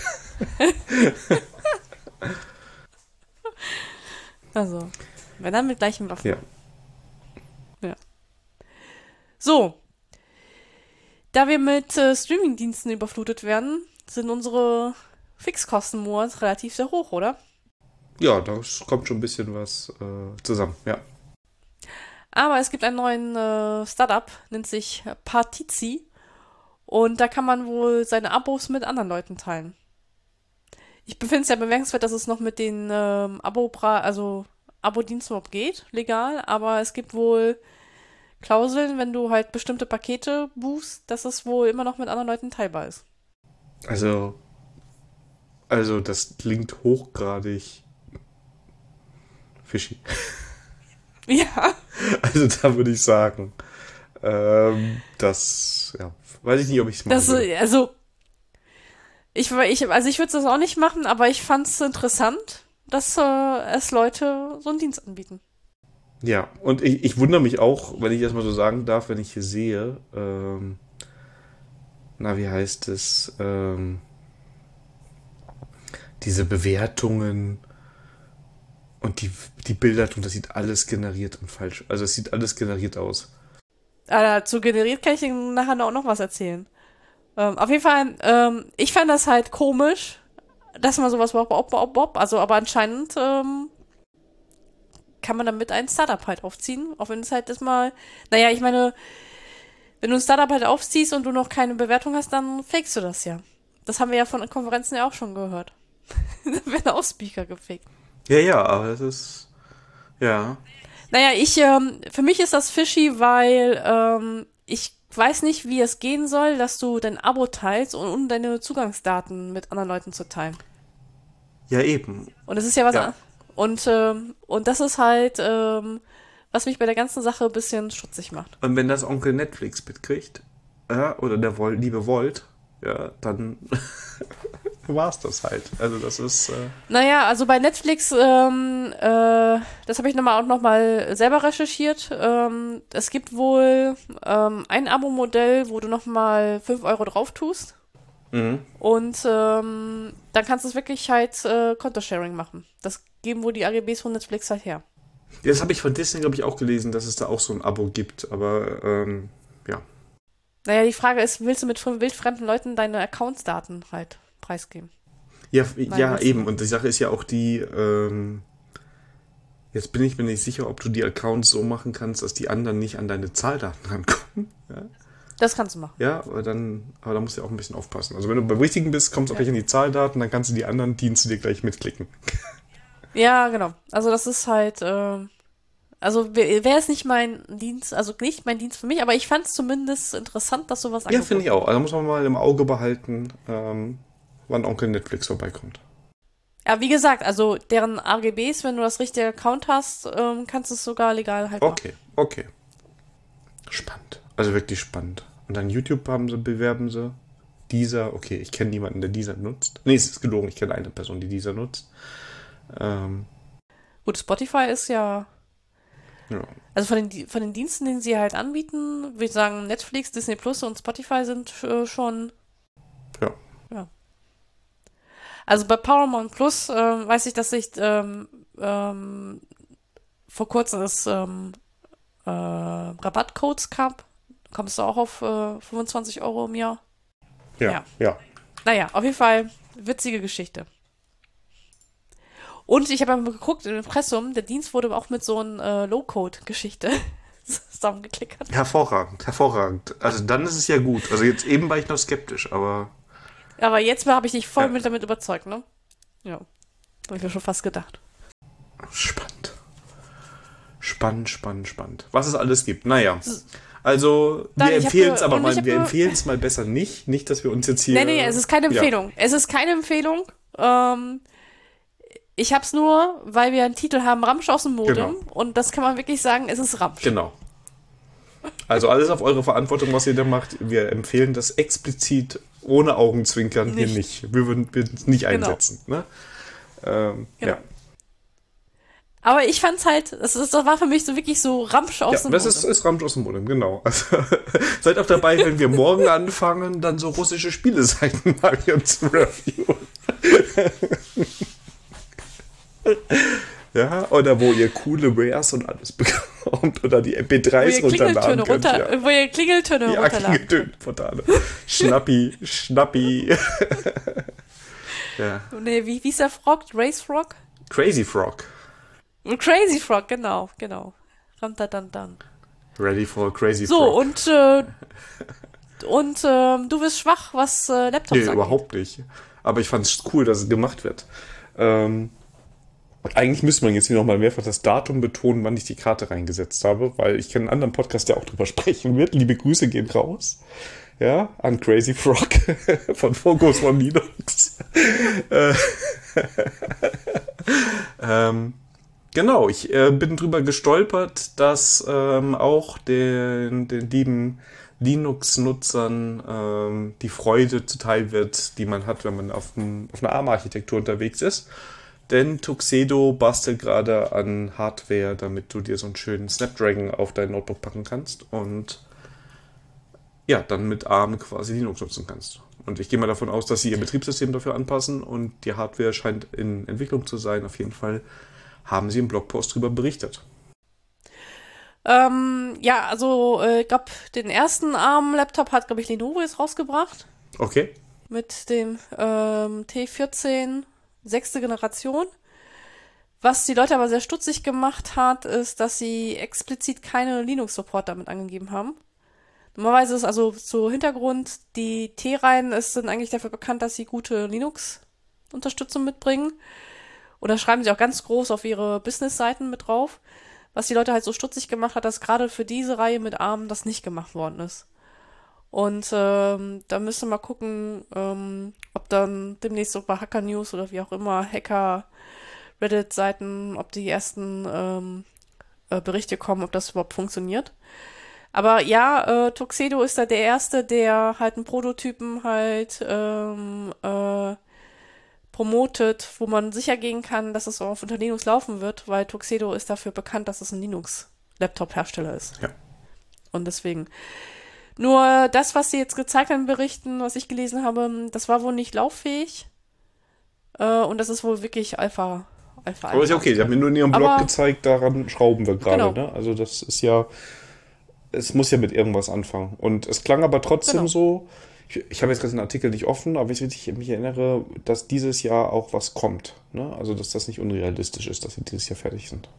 Also, wenn dann mit gleichen Waffen. Ja. So. Da wir mit Streamingdiensten überflutet werden, sind unsere Fixkosten im Monat relativ sehr hoch, oder? Ja, da kommt schon ein bisschen was zusammen, ja. Aber es gibt einen neuen Startup, nennt sich Partizi. Und da kann man wohl seine Abos mit anderen Leuten teilen. Ich finde es ja bemerkenswert, dass es noch mit den Abo-Diensten überhaupt geht, legal. Aber es gibt wohl Klauseln, wenn du halt bestimmte Pakete buchst, dass es wohl immer noch mit anderen Leuten teilbar ist. Also das klingt hochgradig fishy. Ja. Also da würde ich sagen, das, ja, weiß ich nicht, ob ich es machen würde. Also, also ich würde das auch nicht machen, aber ich fand es interessant, dass es Leute so einen Dienst anbieten. Ja, und ich wundere mich auch, wenn ich das mal so sagen darf, wenn ich hier sehe, na, wie heißt es, diese Bewertungen und die Bilder, und das sieht alles generiert und falsch. Also es sieht alles generiert aus. Dazu generiert kann ich Ihnen nachher auch noch was erzählen. Auf jeden Fall, ich fand das halt komisch, dass man sowas also aber anscheinend kann man damit ein Startup halt aufziehen, auch wenn es halt erstmal, naja, ich meine, wenn du ein Startup halt aufziehst und du noch keine Bewertung hast, dann fakest du das ja. Das haben wir ja von Konferenzen ja auch schon gehört. Da werden auch Speaker gefaked. Ja, aber das ist, ja. Naja, für mich ist das fishy, weil ich weiß nicht, wie es gehen soll, dass du dein Abo teilst um deine Zugangsdaten mit anderen Leuten zu teilen. Ja, eben. Und das ist ja was Ja. und das ist halt, was mich bei der ganzen Sache ein bisschen stutzig macht. Und wenn das Onkel Netflix mitkriegt, ja, oder der liebe Volt, ja, dann war's das halt. Also das ist, Naja, also bei Netflix, das habe ich auch noch mal selber recherchiert. Es gibt wohl ein Abo-Modell, wo du noch mal 5 Euro drauf tust. Und dann kannst du es wirklich halt Konto-Sharing machen. Das geben wohl die AGBs von Netflix halt her. das habe ich von Disney, glaube ich, auch gelesen, dass es da auch so ein Abo gibt, aber ja. Naja, die Frage ist, willst du mit wildfremden Leuten deine Accounts-Daten halt preisgeben? Ja, Nein, ja, willst du eben. nicht. Und die Sache ist ja auch die, jetzt bin ich mir nicht sicher, ob du die Accounts so machen kannst, dass die anderen nicht an deine Zahldaten rankommen. Ja, Das kannst du machen. ja, aber da musst du ja auch ein bisschen aufpassen. Also wenn du beim Richtigen bist, kommst du auch gleich an die Zahldaten, dann kannst du die anderen Dienste dir gleich mitklicken. Ja, genau. Also das ist halt, also wäre es nicht mein Dienst, also nicht mein Dienst für mich, aber ich fand es zumindest interessant, dass sowas Ja, finde ich angeboten auch. Also muss man mal im Auge behalten, wann Onkel Netflix vorbeikommt. Ja, wie gesagt, also deren AGBs, wenn du das richtige Account hast, kannst du es sogar legal halt machen. Okay. Spannend. Also wirklich spannend. Und dann YouTube bewerben sie. Dieser, okay, ich kenne niemanden, der dieser nutzt. Nee, es ist gelogen, ich kenne eine Person, die dieser nutzt. Gut, Spotify ist ja, Ja. also von den Diensten, den sie halt anbieten, würde ich sagen, Netflix, Disney Plus und Spotify sind schon, Ja. ja. Also bei Paramount Plus weiß ich, dass ich vor kurzem es Rabattcodes gab. Kommst du auch auf 25 Euro im Jahr? Ja. Naja, auf jeden Fall witzige Geschichte. Und ich habe mal geguckt im Impressum, der Dienst wurde auch mit so einer Low-Code-Geschichte zusammengeklickert. Hervorragend. Also dann ist es ja gut. Also jetzt eben war ich noch skeptisch, aber Aber jetzt habe ich dich voll Ja. damit überzeugt, ne? Ja. Habe ich mir schon fast gedacht. spannend. Spannend. Was es alles gibt. Naja. Also, Dann, wir ich empfehlen es habe- aber und mal, ich habe- wir empfehlen es mal besser nicht. Nicht, dass wir uns jetzt hier. Nee, es ist keine Ja. Empfehlung. Es ist keine Empfehlung. Ich hab's nur, weil wir einen Titel haben, Ramsch aus dem Modem. Genau. Und das kann man wirklich sagen, es ist Ramsch. Genau. Also alles auf eure Verantwortung, was ihr da macht. Wir empfehlen das explizit ohne Augenzwinkern hier nicht. Wir würden es nicht einsetzen. Ne? Genau. Ja. Aber ich fand's halt, das war für mich so wirklich so Ramsch aus Ja, dem das Modem. ist Ramsch aus dem Modem, genau. Also, seid auch dabei, wenn wir morgen anfangen, dann so russische Spieleseiten mal hier zu reviewen. Ja, oder wo ihr coole Wares und alles bekommt oder die MP3s runterladen könnt. Ja. Wo ihr Klingeltöne Ja, runterladen. Klingeltöne. Schnappi. Ja. Nee, wie hieß der Frog? Race Frog? Crazy Frog. Crazy Frog, genau. Rantadantan. Ready for Crazy So, Frog. und du bist schwach, was Laptops Nee, angeht. überhaupt nicht. Aber ich fand es cool, dass es gemacht wird. Eigentlich müsste man jetzt hier nochmal mehrfach das Datum betonen, wann ich die Karte reingesetzt habe, weil ich kenne einen anderen Podcast, der auch drüber sprechen wird. Liebe Grüße gehen raus. Ja, an Crazy Frog von Focus von Linux. Genau, Genau, ich bin drüber gestolpert, dass auch den lieben Linux-Nutzern die Freude zuteil wird, die man hat, wenn man auf einer ARM-Architektur unterwegs ist. Denn Tuxedo bastelt gerade an Hardware, damit du dir so einen schönen Snapdragon auf dein Notebook packen kannst und ja, dann mit ARM quasi Linux nutzen kannst. Und ich gehe mal davon aus, dass sie ihr Betriebssystem dafür anpassen und die Hardware scheint in Entwicklung zu sein. Auf jeden Fall haben sie im Blogpost darüber berichtet. Ja, also ich glaube, den ersten ARM-Laptop hat, glaube ich, Lenovo jetzt rausgebracht. Okay. Mit dem T14 sechste Generation. Was die Leute aber sehr stutzig gemacht hat, ist, dass sie explizit keine Linux-Support damit angegeben haben. Normalerweise ist also zu Hintergrund, die T-Reihen sind eigentlich dafür bekannt, dass sie gute Linux-Unterstützung mitbringen. Und das schreiben sie auch ganz groß auf ihre Business-Seiten mit drauf. Was die Leute halt so stutzig gemacht hat, dass gerade für diese Reihe mit ARM das nicht gemacht worden ist. Und da müsste mal gucken, ob dann demnächst so bei Hacker News oder wie auch immer Hacker Reddit-Seiten, ob die ersten Berichte kommen, ob das überhaupt funktioniert. Aber ja, Tuxedo ist da der Erste, der halt einen Prototypen halt promotet, wo man sicher gehen kann, dass es auch unter Linux laufen wird, weil Tuxedo ist dafür bekannt, dass es ein Linux-Laptop-Hersteller ist. Ja. Und deswegen. Nur das, was sie jetzt gezeigt haben in Berichten, was ich gelesen habe, das war wohl nicht lauffähig. Und das ist wohl wirklich Alpha. Aber ist ja okay, sie haben mir nur in ihrem Blog Aber- gezeigt, daran schrauben wir gerade. Genau. Ne? Also das ist ja, es muss ja mit irgendwas anfangen. Und es klang aber trotzdem Genau. so, ich habe jetzt gerade den Artikel nicht offen, aber wenn ich richtig mich erinnere, dass dieses Jahr auch was kommt. Ne? Also dass das nicht unrealistisch ist, dass sie dieses Jahr fertig sind.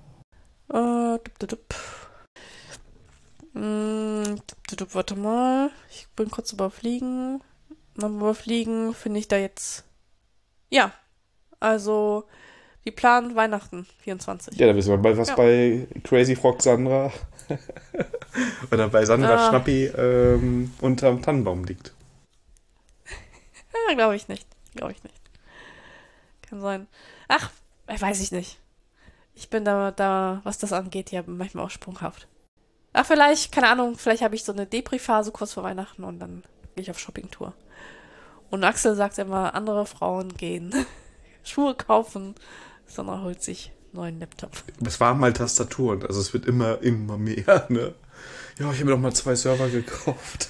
Warte mal. Ich bin kurz überfliegen. Beim Überfliegen finde ich da jetzt. Ja. Also, die planen Weihnachten 24. Ja, da wissen wir mal, was Ja. bei Crazy Frog Sandra oder bei Sandra Schnappi unterm Tannenbaum liegt. Ja, glaube ich nicht. Glaube ich nicht. Kann sein. Ach, weiß ich nicht. Ich bin da, was das angeht, ja manchmal auch sprunghaft. Ach, vielleicht, keine Ahnung, vielleicht habe ich so eine Depri-Phase kurz vor Weihnachten und dann gehe ich auf Shoppingtour. Und Axel sagt immer, andere Frauen gehen Schuhe kaufen, Sandra holt sich einen neuen Laptop. Es waren mal Tastaturen, also es wird immer mehr, ne? Ja, ich habe mir doch mal 2 Server gekauft.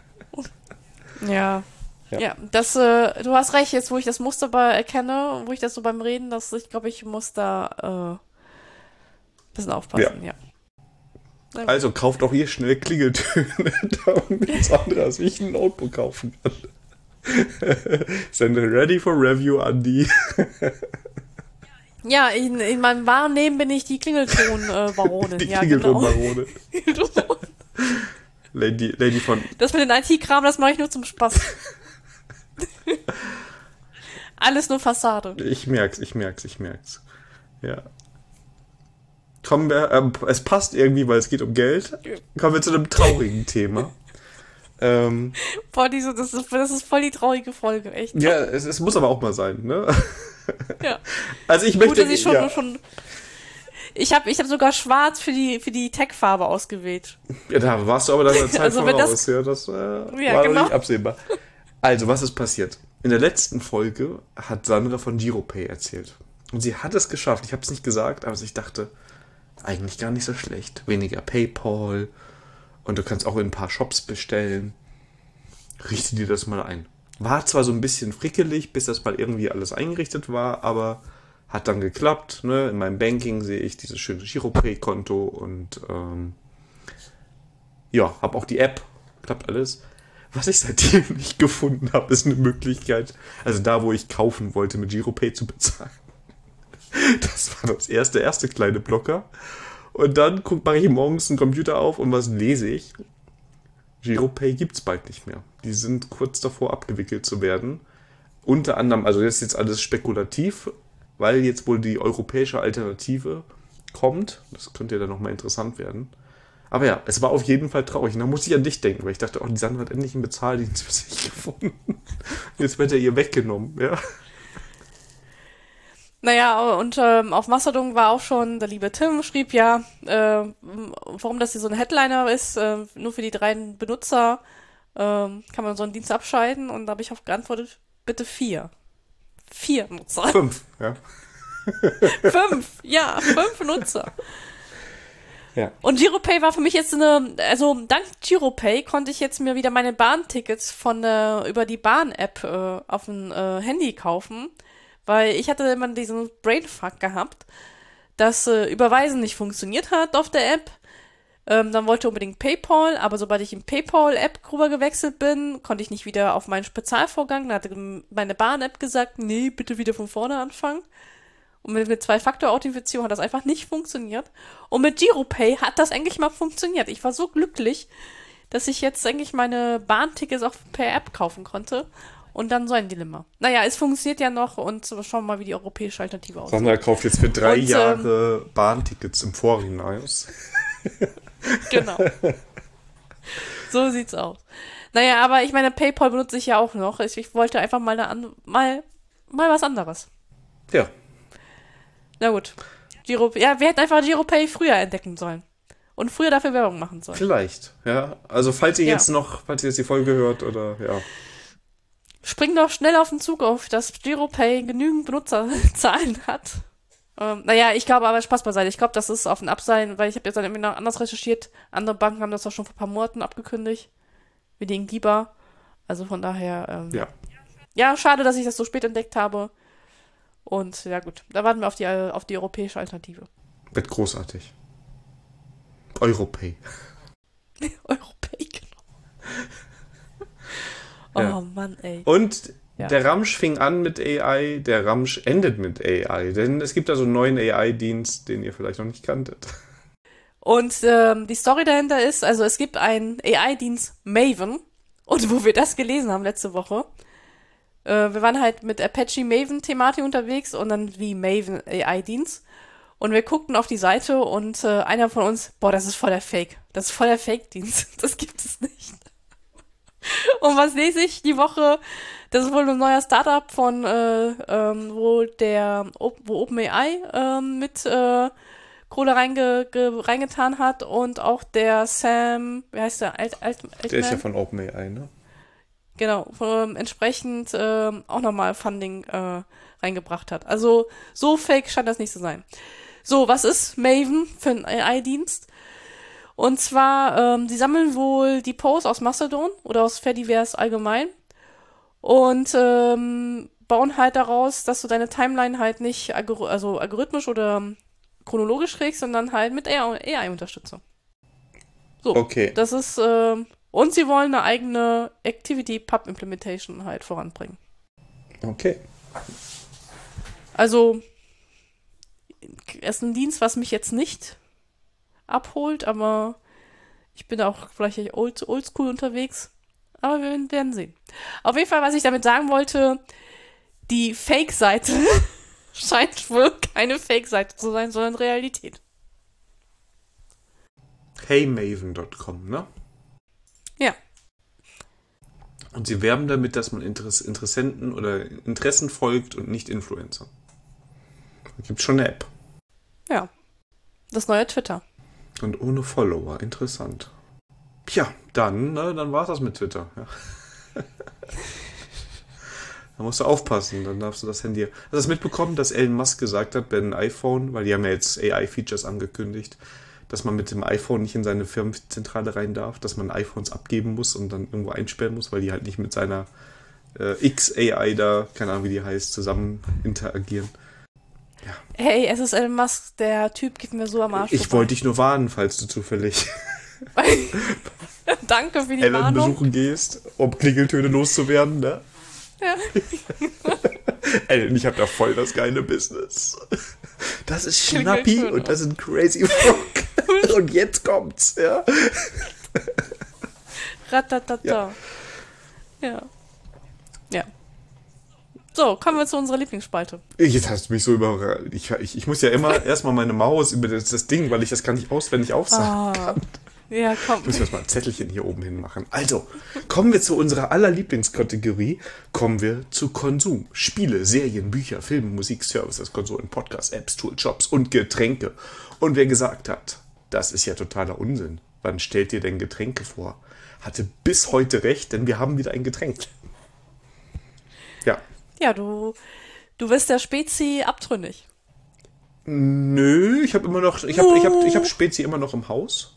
Ja. Ja. Ja, das, du hast recht, jetzt wo ich das Muster erkenne, wo ich das so beim Reden, dass ich glaube, ich muss da ein bisschen aufpassen, ja. Also kauft auch ihr schnell Klingeltöne, damit Sandra sich ein Notebook kaufen kann. Sende ready for review an die. Ja, in meinem wahren Leben bin ich die Klingelton-Baronin. Die Ja, Klingelton-Barone. genau. Lady von. Das mit dem IT-Kram, das mache ich nur zum Spaß. Alles nur Fassade. Ich merk's. Ja. Kommen wir, es passt irgendwie, weil es geht um Geld. Kommen wir zu einem traurigen Thema. Boah, das ist voll die traurige Folge, echt. Ja, es muss aber auch mal sein, ne? Ja. Also ich Gut, möchte. dass ich schon ich hab sogar schwarz für die Tech-Farbe ausgewählt. Ja, da warst du aber deiner Zeit Also wenn voraus. Das war genau. doch nicht absehbar. Also, was ist passiert? In der letzten Folge hat Sandra von Giropay erzählt. Und sie hat es geschafft. Ich habe es nicht gesagt, aber ich dachte, eigentlich gar nicht so schlecht. Weniger PayPal und du kannst auch in ein paar Shops bestellen. Richte dir das mal ein. War zwar so ein bisschen frickelig, bis das mal irgendwie alles eingerichtet war, aber hat dann geklappt. Ne? In meinem Banking sehe ich dieses schöne Giropay-Konto und ja, habe auch die App. Klappt alles. Was ich seitdem nicht gefunden habe, ist eine Möglichkeit, also da, wo ich kaufen wollte, mit Giropay zu bezahlen. Das war der erste kleine Blocker. Und dann mache ich morgens einen Computer auf und was lese ich? Giropay gibt's bald nicht mehr. Die sind kurz davor abgewickelt zu werden. Unter anderem, also das ist jetzt alles spekulativ, weil jetzt wohl die europäische Alternative kommt. Das könnte ja dann nochmal interessant werden. Aber ja, es war auf jeden Fall traurig. Und da musste ich an dich denken, weil ich dachte, oh, die Sandra hat endlich einen Bezahldienst für sich gefunden. Jetzt wird er ihr weggenommen, ja. Naja, und auf Mastodon war auch schon, der liebe Tim schrieb ja, warum das hier so ein Headliner ist, nur für die 3 Benutzer kann man so einen Dienst abschalten. Und da habe ich auch geantwortet, bitte 4. 4 Nutzer. 5, ja. 5, ja, 5 Nutzer. Ja. Und Giropay war für mich jetzt also dank Giropay konnte ich jetzt mir wieder meine Bahntickets über die Bahn-App auf dem Handy kaufen, weil ich hatte immer diesen Brainfuck gehabt, dass Überweisen nicht funktioniert hat auf der App. Dann wollte unbedingt PayPal, aber sobald ich in PayPal-App rüber gewechselt bin, konnte ich nicht wieder auf meinen Spezialvorgang. Da hatte meine Bahn-App gesagt, nee, bitte wieder von vorne anfangen. Und mit 2-Faktor-Authentifizierung hat das einfach nicht funktioniert. Und mit Giropay hat das eigentlich mal funktioniert. Ich war so glücklich, dass ich jetzt eigentlich meine Bahntickets auch per App kaufen konnte. Und dann so ein Dilemma. Naja, es funktioniert ja noch und schauen wir mal, wie die europäische Alternative aussieht. Sandra kauft jetzt für 3 Jahre Bahntickets im Vorhinein. Genau. So sieht's aus. Naja, aber ich meine, PayPal benutze ich ja auch noch. Ich wollte einfach mal was anderes. Ja. Na gut. Wir hätten einfach Giropay früher entdecken sollen. Und früher dafür Werbung machen sollen. Vielleicht, ja. Also falls ihr jetzt die Folge hört oder ja. Springt doch schnell auf den Zug auf, dass Giropay genügend Benutzerzahlen hat. Naja, ich glaube aber, Spaß beiseite. Ich glaube, das ist auf den Abseilen, weil ich habe jetzt dann irgendwie noch anders recherchiert. Andere Banken haben das doch schon vor ein paar Monaten abgekündigt. Wie den Giba. Also von daher, ja. Ja, schade, dass ich das so spät entdeckt habe. Und ja gut, da warten wir auf die europäische Alternative. Wird großartig. Europay. Europay, genau. Ja. Oh Mann, ey. Und der Ramsch fing an mit AI, der Ramsch endet mit AI. Denn es gibt also einen neuen AI-Dienst, den ihr vielleicht noch nicht kanntet. Und die Story dahinter ist, also es gibt einen AI-Dienst Maven. Und wo wir das gelesen haben letzte Woche, wir waren halt mit Apache Maven-Thematik unterwegs und dann wie Maven AI-Dienst. Und wir guckten auf die Seite und einer von uns, das ist voll der Fake. Das ist voll der Fake-Dienst. Das gibt es nicht. Und was lese ich die Woche? Das ist wohl ein neuer Startup von, wo OpenAI mit Kohle reingetan hat und auch der Sam, wie heißt der? Altman? Der ist ja von OpenAI, ne? Genau, entsprechend auch nochmal Funding reingebracht hat. Also so fake scheint das nicht zu sein. So, was ist Maven für ein AI-Dienst? Und zwar, die sammeln wohl die Posts aus Mastodon oder aus Fediverse allgemein und bauen halt daraus, dass du deine Timeline halt nicht algorithmisch oder chronologisch kriegst, sondern halt mit AI-Unterstützung. So, okay. Das ist, und sie wollen eine eigene Activity-Pub-Implementation halt voranbringen. Okay. Also, es ist ein Dienst, was mich jetzt nicht abholt, aber ich bin auch vielleicht oldschool unterwegs. Aber wir werden sehen. Auf jeden Fall, was ich damit sagen wollte, die Fake-Seite scheint wohl keine Fake-Seite zu sein, sondern Realität. Heymaven.com, ne? Ja. Und sie werben damit, dass man Interessenten oder Interessen folgt und nicht Influencer. Da gibt es schon eine App. Ja. Das neue Twitter. Und ohne Follower. Interessant. Ja, dann war es das mit Twitter. Ja. Da musst du aufpassen, dann darfst du das Handy... Hast du das mitbekommen, dass Elon Musk gesagt hat, bei einem iPhone, weil die haben ja jetzt AI-Features angekündigt, dass man mit dem iPhone nicht in seine Firmenzentrale rein darf, dass man iPhones abgeben muss und dann irgendwo einsperren muss, weil die halt nicht mit seiner X-AI da, keine Ahnung wie die heißt, zusammen interagieren. Ja. Hey, es ist Elon Musk, der Typ geht mir so am Arsch Ich wollte dich nur warnen, falls du zufällig Danke für die Ellen Warnung. besuchen gehst, um Klingeltöne loszuwerden, ne? Ja. Ellen, ich hab da voll das geile Business. Das ist Schnappi und das ist ein Crazy Frog. Und jetzt kommt's, ja. Ratatata. Ja. Ja. So, kommen wir zu unserer Lieblingsspalte. Jetzt hast du mich so überrascht. Ich muss ja immer erstmal meine Maus über das Ding, weil ich das gar nicht auswendig aufsagen kann. Ja, komm. Ich muss jetzt mal ein Zettelchen hier oben hin machen. Also, kommen wir zu unserer allerlieblingskategorie. Kommen wir zu Konsum. Spiele, Serien, Bücher, Filme, Musik, Services, Konsolen, Podcasts, Apps, Tools, Shops und Getränke. Und wer gesagt hat, das ist ja totaler Unsinn. Wann stellt ihr denn Getränke vor? Hatte bis heute recht, denn wir haben wieder ein Getränk. Ja. Ja, du bist der Spezi abtrünnig. Nö, ich hab Spezi immer noch im Haus.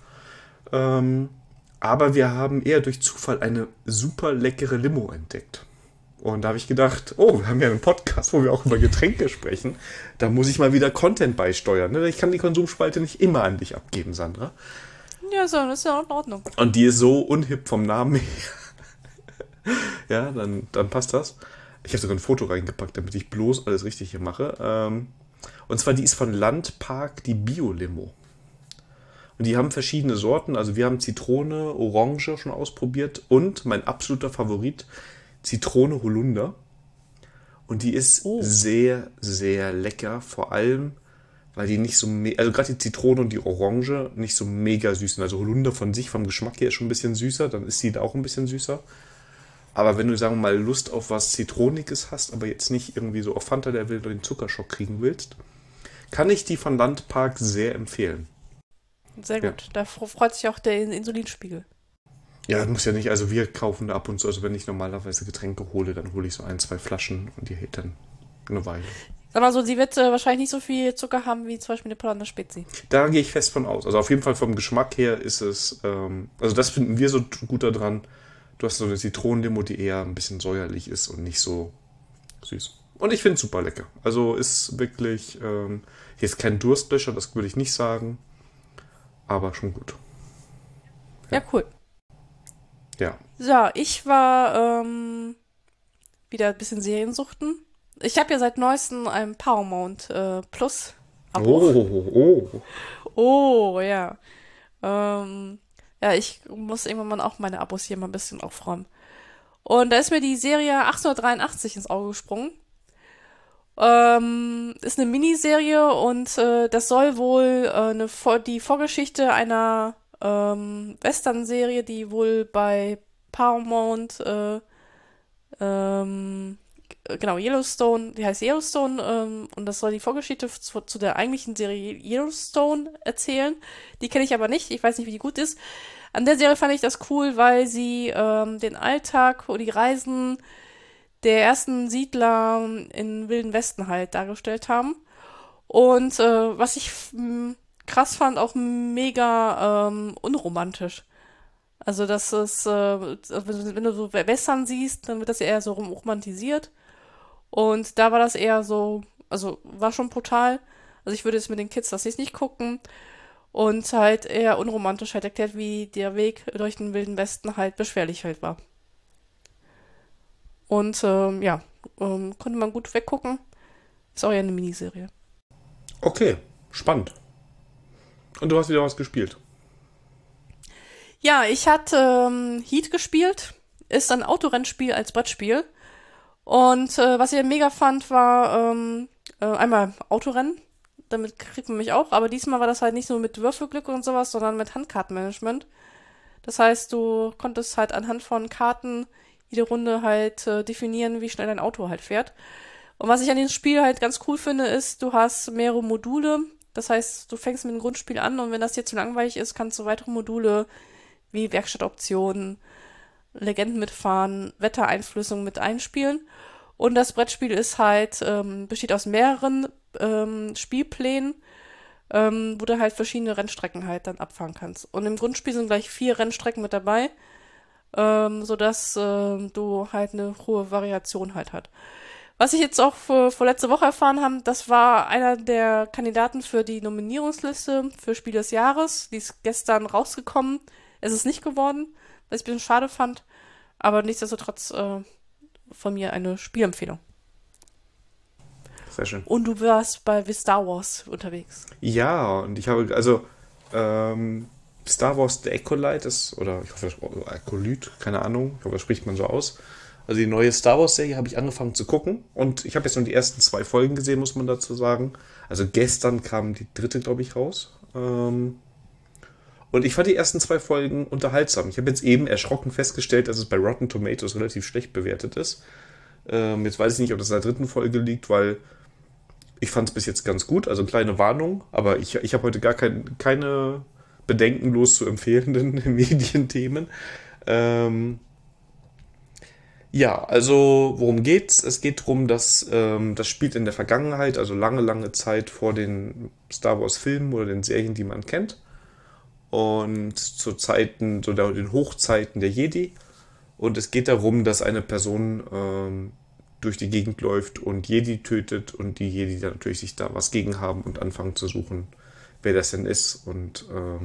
Aber wir haben eher durch Zufall eine super leckere Limo entdeckt. Und da habe ich gedacht, oh, wir haben ja einen Podcast, wo wir auch über Getränke sprechen. Da muss ich mal wieder Content beisteuern. Ne? Ich kann die Konsumspalte nicht immer an dich abgeben, Sandra. Ja, so, das ist ja in Ordnung. Und die ist so unhip vom Namen her. Ja, dann passt das. Ich habe sogar ein Foto reingepackt, damit ich bloß alles richtig hier mache. Und zwar, die ist von Landpark, die Bio-Limo. Und die haben verschiedene Sorten. Also wir haben Zitrone, Orange schon ausprobiert und mein absoluter Favorit, Zitrone Holunder. Und die ist sehr, sehr lecker. Vor allem, weil die nicht so, also gerade die Zitrone und die Orange nicht so mega süß sind. Also Holunder von sich, vom Geschmack her ist schon ein bisschen süßer. Dann ist sie da auch ein bisschen süßer. Aber wenn du, sagen wir mal, Lust auf was Zitroniges hast, aber jetzt nicht irgendwie so auf Fanta der Welt oder den Zuckerschock kriegen willst, kann ich die von Landpark sehr empfehlen. Sehr gut. Ja. Da freut sich auch der Insulinspiegel. Ja, muss ja nicht. Also wir kaufen da ab und zu, also wenn ich normalerweise Getränke hole, dann hole ich so 1, 2 Flaschen und die hält dann eine Weile. Sag mal so, sie wird wahrscheinlich nicht so viel Zucker haben wie zum Beispiel eine Polana Spezi. Da gehe ich fest von aus. Also auf jeden Fall vom Geschmack her ist es, also das finden wir so gut daran. Du hast so eine Zitronenlimo, die eher ein bisschen säuerlich ist und nicht so süß. Und ich finde es super lecker. Also ist wirklich, hier ist kein Durstlöscher, das würde ich nicht sagen. Aber schon gut. Ja, cool. Ja. So, ich war wieder ein bisschen Seriensuchten. Ich habe ja seit neuestem ein Paramount Plus Abo. Oh, ja. Ja, ich muss irgendwann mal auch meine Abos hier mal ein bisschen aufräumen. Und da ist mir die Serie 1883 ins Auge gesprungen. Ist eine Miniserie und das soll wohl die Vorgeschichte einer Western-Serie, die wohl bei Paramount, genau, Yellowstone, die heißt Yellowstone, und das soll die Vorgeschichte zu der eigentlichen Serie Yellowstone erzählen. Die kenne ich aber nicht, ich weiß nicht, wie die gut ist. An der Serie fand ich das cool, weil sie den Alltag oder die Reisen der ersten Siedler in Wilden Westen halt dargestellt haben. Und was ich krass fand, auch mega unromantisch. Also das ist, wenn du so Western siehst, dann wird das eher so romantisiert. Und da war das eher so, also war schon brutal. Also ich würde jetzt mit den Kids das jetzt nicht gucken. Und halt eher unromantisch halt erklärt, wie der Weg durch den Wilden Westen halt beschwerlich halt war. Und ja, konnte man gut weggucken. Ist auch ja eine Miniserie. Okay, spannend. Und du hast wieder was gespielt? Ja, ich hatte Heat gespielt. Ist ein Autorennspiel als Brettspiel. Und was ich mega fand, war einmal Autorennen. Damit kriegt man mich auch. Aber diesmal war das halt nicht nur mit Würfelglück und sowas, sondern mit Handkartenmanagement. Das heißt, du konntest halt anhand von Karten jede Runde halt definieren, wie schnell dein Auto halt fährt. Und was ich an dem Spiel halt ganz cool finde, ist, du hast mehrere Module. Das heißt, du fängst mit dem Grundspiel an und wenn das dir zu langweilig ist, kannst du weitere Module wie Werkstattoptionen, Legenden mitfahren, Wettereinflüsse mit einspielen. Und das Brettspiel ist halt, besteht aus mehreren Spielplänen, wo du halt verschiedene Rennstrecken halt dann abfahren kannst. Und im Grundspiel sind gleich 4 Rennstrecken mit dabei, sodass du halt eine hohe Variation halt hast. Was ich jetzt auch vor letzte Woche erfahren habe, das war einer der Kandidaten für die Nominierungsliste für Spiel des Jahres. Die ist gestern rausgekommen. Es ist nicht geworden, was ich ein bisschen schade fand. Aber nichtsdestotrotz von mir eine Spielempfehlung. Sehr schön. Und du warst bei Star Wars unterwegs. Ja, und ich habe, also Star Wars The Acolyte ist, oder ich hoffe, Acolyte, keine Ahnung, ich hoffe, das spricht man so aus. Also die neue Star Wars-Serie habe ich angefangen zu gucken und ich habe jetzt nur die ersten 2 Folgen gesehen, muss man dazu sagen. Also gestern kam die 3., glaube ich, raus. Und Und ich fand die ersten 2 Folgen unterhaltsam. Ich habe jetzt eben erschrocken festgestellt, dass es bei Rotten Tomatoes relativ schlecht bewertet ist. Jetzt weiß ich nicht, ob das in der dritten Folge liegt, weil ich fand es bis jetzt ganz gut. Also kleine Warnung, aber ich habe heute gar keine bedenkenlos zu empfehlenden Medienthemen. Ja, also worum geht's? Es geht darum, dass das spielt in der Vergangenheit, also lange, lange Zeit vor den Star Wars Filmen oder den Serien, die man kennt. Und zu Zeiten, den Hochzeiten der Jedi. Und es geht darum, dass eine Person durch die Gegend läuft und Jedi tötet und die Jedi dann natürlich sich da was gegen haben und anfangen zu suchen, wer das denn ist. Und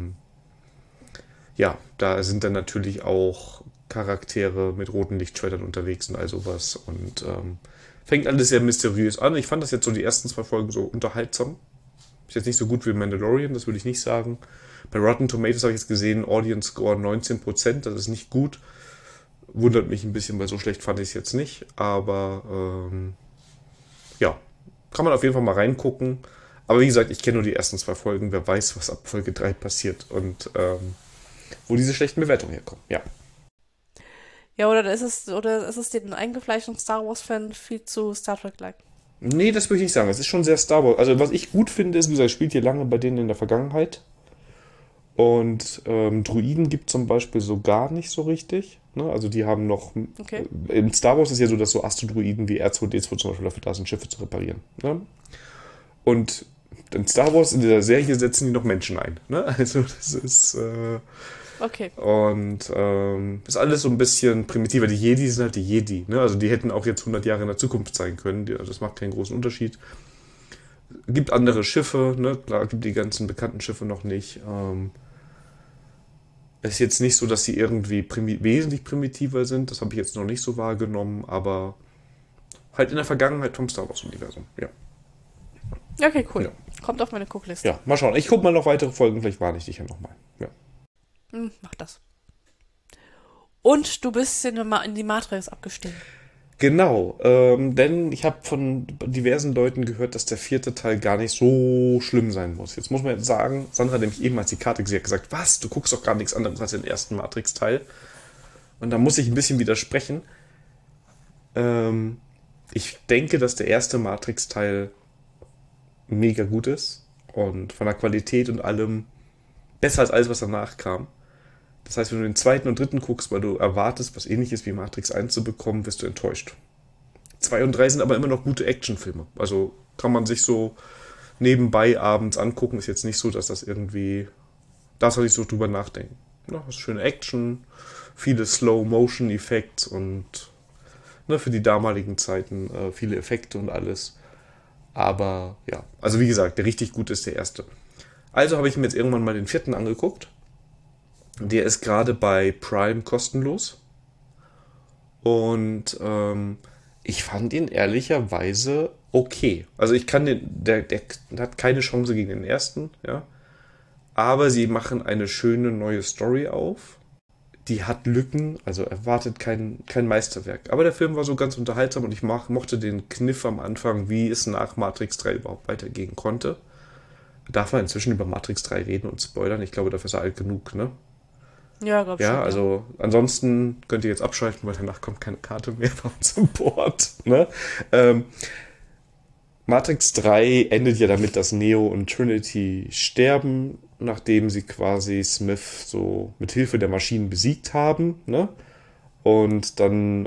ja, da sind dann natürlich auch Charaktere mit roten Lichtschwertern unterwegs und all sowas. Und fängt alles sehr mysteriös an. Ich fand das jetzt so die ersten 2 Folgen so unterhaltsam. Ist jetzt nicht so gut wie Mandalorian, das würde ich nicht sagen. Bei Rotten Tomatoes habe ich jetzt gesehen, Audience Score 19%, das ist nicht gut. Wundert mich ein bisschen, weil so schlecht fand ich es jetzt nicht. Aber ja, kann man auf jeden Fall mal reingucken. Aber wie gesagt, ich kenne nur die ersten 2 Folgen. Wer weiß, was ab Folge 3 passiert und wo diese schlechten Bewertungen herkommen. Ja. Ja, oder ist es den eingefleischten Star Wars-Fan viel zu Star Trek-like? Nee, das würde ich nicht sagen. Es ist schon sehr Star Wars. Also was ich gut finde, ist, wie gesagt, spielt hier lange bei denen in der Vergangenheit. Und Druiden gibt zum Beispiel so gar nicht so richtig. Ne? Also die haben noch... Okay. In Star Wars ist ja so, dass so Astrodruiden wie R2-D2 zum Beispiel dafür da sind, Schiffe zu reparieren. Ne? Und in Star Wars, in dieser Serie, setzen die noch Menschen ein. Ne? Also das ist... Okay. Und ist alles so ein bisschen primitiver. Die Jedi sind halt die Jedi. Ne? Also die hätten auch jetzt 100 Jahre in der Zukunft sein können. Also das macht keinen großen Unterschied. Gibt andere Schiffe. Ne? Klar, gibt die ganzen bekannten Schiffe noch nicht. Es ist jetzt nicht so, dass sie irgendwie wesentlich primitiver sind. Das habe ich jetzt noch nicht so wahrgenommen. Aber halt in der Vergangenheit vom Star Wars-Universum. Ja. Okay, cool. Ja. Kommt auf meine Guckliste. Ja, mal schauen. Ich gucke mal noch weitere Folgen. Vielleicht warne ich dich ja nochmal. Ja. Mach das. Und du bist in die Matrix abgestiegen. Genau, denn ich habe von diversen Leuten gehört, dass der 4. Teil gar nicht so schlimm sein muss. Jetzt muss man jetzt sagen, Sandra hat nämlich eben, als die Karte gesehen hat, gesagt, was, du guckst doch gar nichts anderes als den ersten Matrix-Teil. Und da muss ich ein bisschen widersprechen. Ich denke, dass der erste Matrix-Teil mega gut ist und von der Qualität und allem besser als alles, was danach kam. Das heißt, wenn du den 2. und 3. guckst, weil du erwartest, was ähnliches wie Matrix 1 zu bekommen, wirst du enttäuscht. 2 und 3 sind aber immer noch gute Actionfilme. Also kann man sich so nebenbei abends angucken. Ist jetzt nicht so, dass das irgendwie... Da soll ich so drüber nachdenken. Ja, das ist schöne Action, viele Slow-Motion-Effekte und für die damaligen Zeiten viele Effekte und alles. Aber ja, also wie gesagt, der richtig gute ist der erste. Also habe ich mir jetzt irgendwann mal den 4. angeguckt. Der ist gerade bei Prime kostenlos. Und ich fand ihn ehrlicherweise okay. Also ich kann der hat keine Chance gegen den ersten, ja. Aber sie machen eine schöne neue Story auf. Die hat Lücken, also erwartet kein Meisterwerk. Aber der Film war so ganz unterhaltsam und ich mochte den Kniff am Anfang, wie es nach Matrix 3 überhaupt weitergehen konnte. Darf man inzwischen über Matrix 3 reden und spoilern? Ich glaube, dafür ist er alt genug, ne? Ja, glaube ich schon. Ja, also ansonsten könnt ihr jetzt abschalten, weil danach kommt keine Karte mehr bei uns im Board. Ne? Matrix 3 endet ja damit, dass Neo und Trinity sterben, nachdem sie quasi Smith so mit Hilfe der Maschinen besiegt haben. Ne? Und dann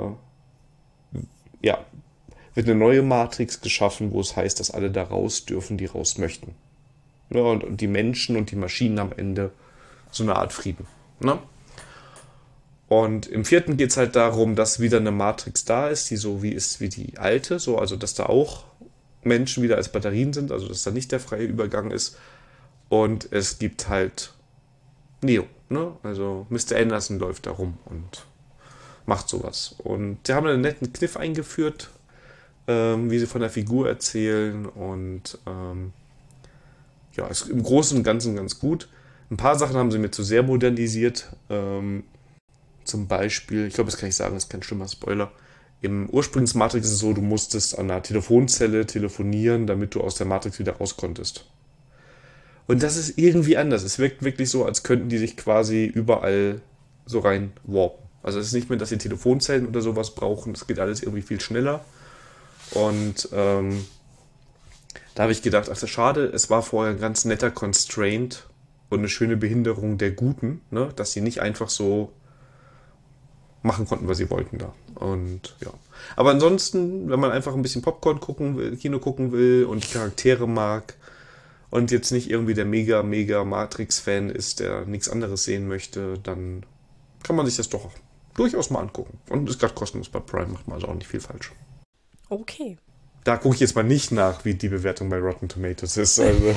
ja, wird eine neue Matrix geschaffen, wo es heißt, dass alle da raus dürfen, die raus möchten. Ja, und die Menschen und die Maschinen am Ende so eine Art Frieden. Ne? Und im 4. geht es halt darum, dass wieder eine Matrix da ist, die so wie ist wie die alte, so, also dass da auch Menschen wieder als Batterien sind, also dass da nicht der freie Übergang ist. Und es gibt halt Neo, ne? Also Mr. Anderson läuft da rum und macht sowas. Und sie haben einen netten Kniff eingeführt, wie sie von der Figur erzählen und ja, ist im Großen und Ganzen ganz gut. Ein paar Sachen haben sie mir zu sehr modernisiert. Zum Beispiel, ich glaube, das kann ich sagen, das ist kein schlimmer Spoiler. Im Ursprungsmatrix ist es so, du musstest an einer Telefonzelle telefonieren, damit du aus der Matrix wieder raus konntest. Und das ist irgendwie anders. Es wirkt wirklich so, als könnten die sich quasi überall so rein warpen. Also es ist nicht mehr, dass sie Telefonzellen oder sowas brauchen. Das geht alles irgendwie viel schneller. Und da habe ich gedacht, ach, das ist schade. Es war vorher ein ganz netter Constraint und eine schöne Behinderung der Guten, ne? Dass sie nicht einfach so machen konnten, was sie wollten da. Und ja. Aber ansonsten, wenn man einfach ein bisschen Popcorn gucken will, Kino gucken will und die Charaktere mag und jetzt nicht irgendwie der mega, mega Matrix-Fan ist, der nichts anderes sehen möchte, dann kann man sich das doch durchaus mal angucken. Und ist gerade kostenlos bei Prime, macht man also auch nicht viel falsch. Okay. Da gucke ich jetzt mal nicht nach, wie die Bewertung bei Rotten Tomatoes ist. Also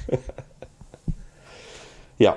ja.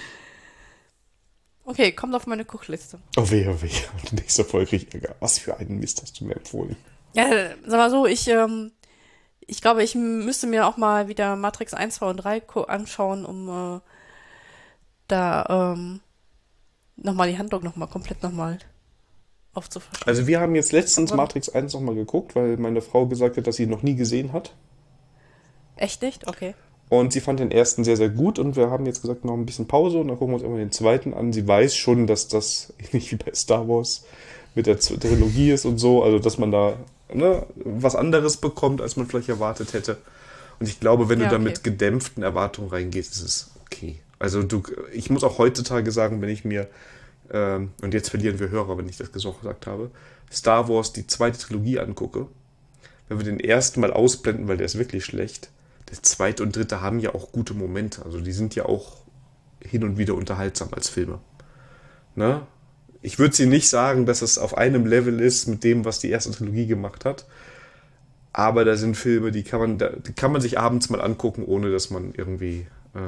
Okay, kommt auf meine Kuchliste. Oh weh, oh weh. Die nächste Folge kriege ich Ärger. Was für einen Mist hast du mir empfohlen? Ja, sag mal so, ich glaube, ich müsste mir auch mal wieder Matrix 1, 2 und 3 anschauen, um da nochmal die Handlung komplett nochmal aufzufrischen. Also wir haben jetzt letztens Matrix 1 nochmal geguckt, weil meine Frau gesagt hat, dass sie ihn noch nie gesehen hat. Echt nicht? Okay. Und sie fand den ersten sehr, sehr gut und wir haben jetzt gesagt, noch ein bisschen Pause und dann gucken wir uns irgendwann den zweiten an. Sie weiß schon, dass das ähnlich wie bei Star Wars mit der Trilogie ist und so, also dass man da was anderes bekommt, als man vielleicht erwartet hätte. Und ich glaube, wenn du da mit gedämpften Erwartungen reingehst, ist es okay. Also ich muss auch heutzutage sagen, wenn ich mir, und jetzt verlieren wir Hörer, wenn ich das gesagt habe, Star Wars, die zweite Trilogie angucke, wenn wir den ersten mal ausblenden, weil der ist wirklich schlecht, der zweite und dritte haben ja auch gute Momente. Also die sind ja auch hin und wieder unterhaltsam als Filme. Ne? Ich würde sie nicht sagen, dass es auf einem Level ist mit dem, was die erste Trilogie gemacht hat. Aber da sind Filme, die kann man sich abends mal angucken, ohne dass man irgendwie,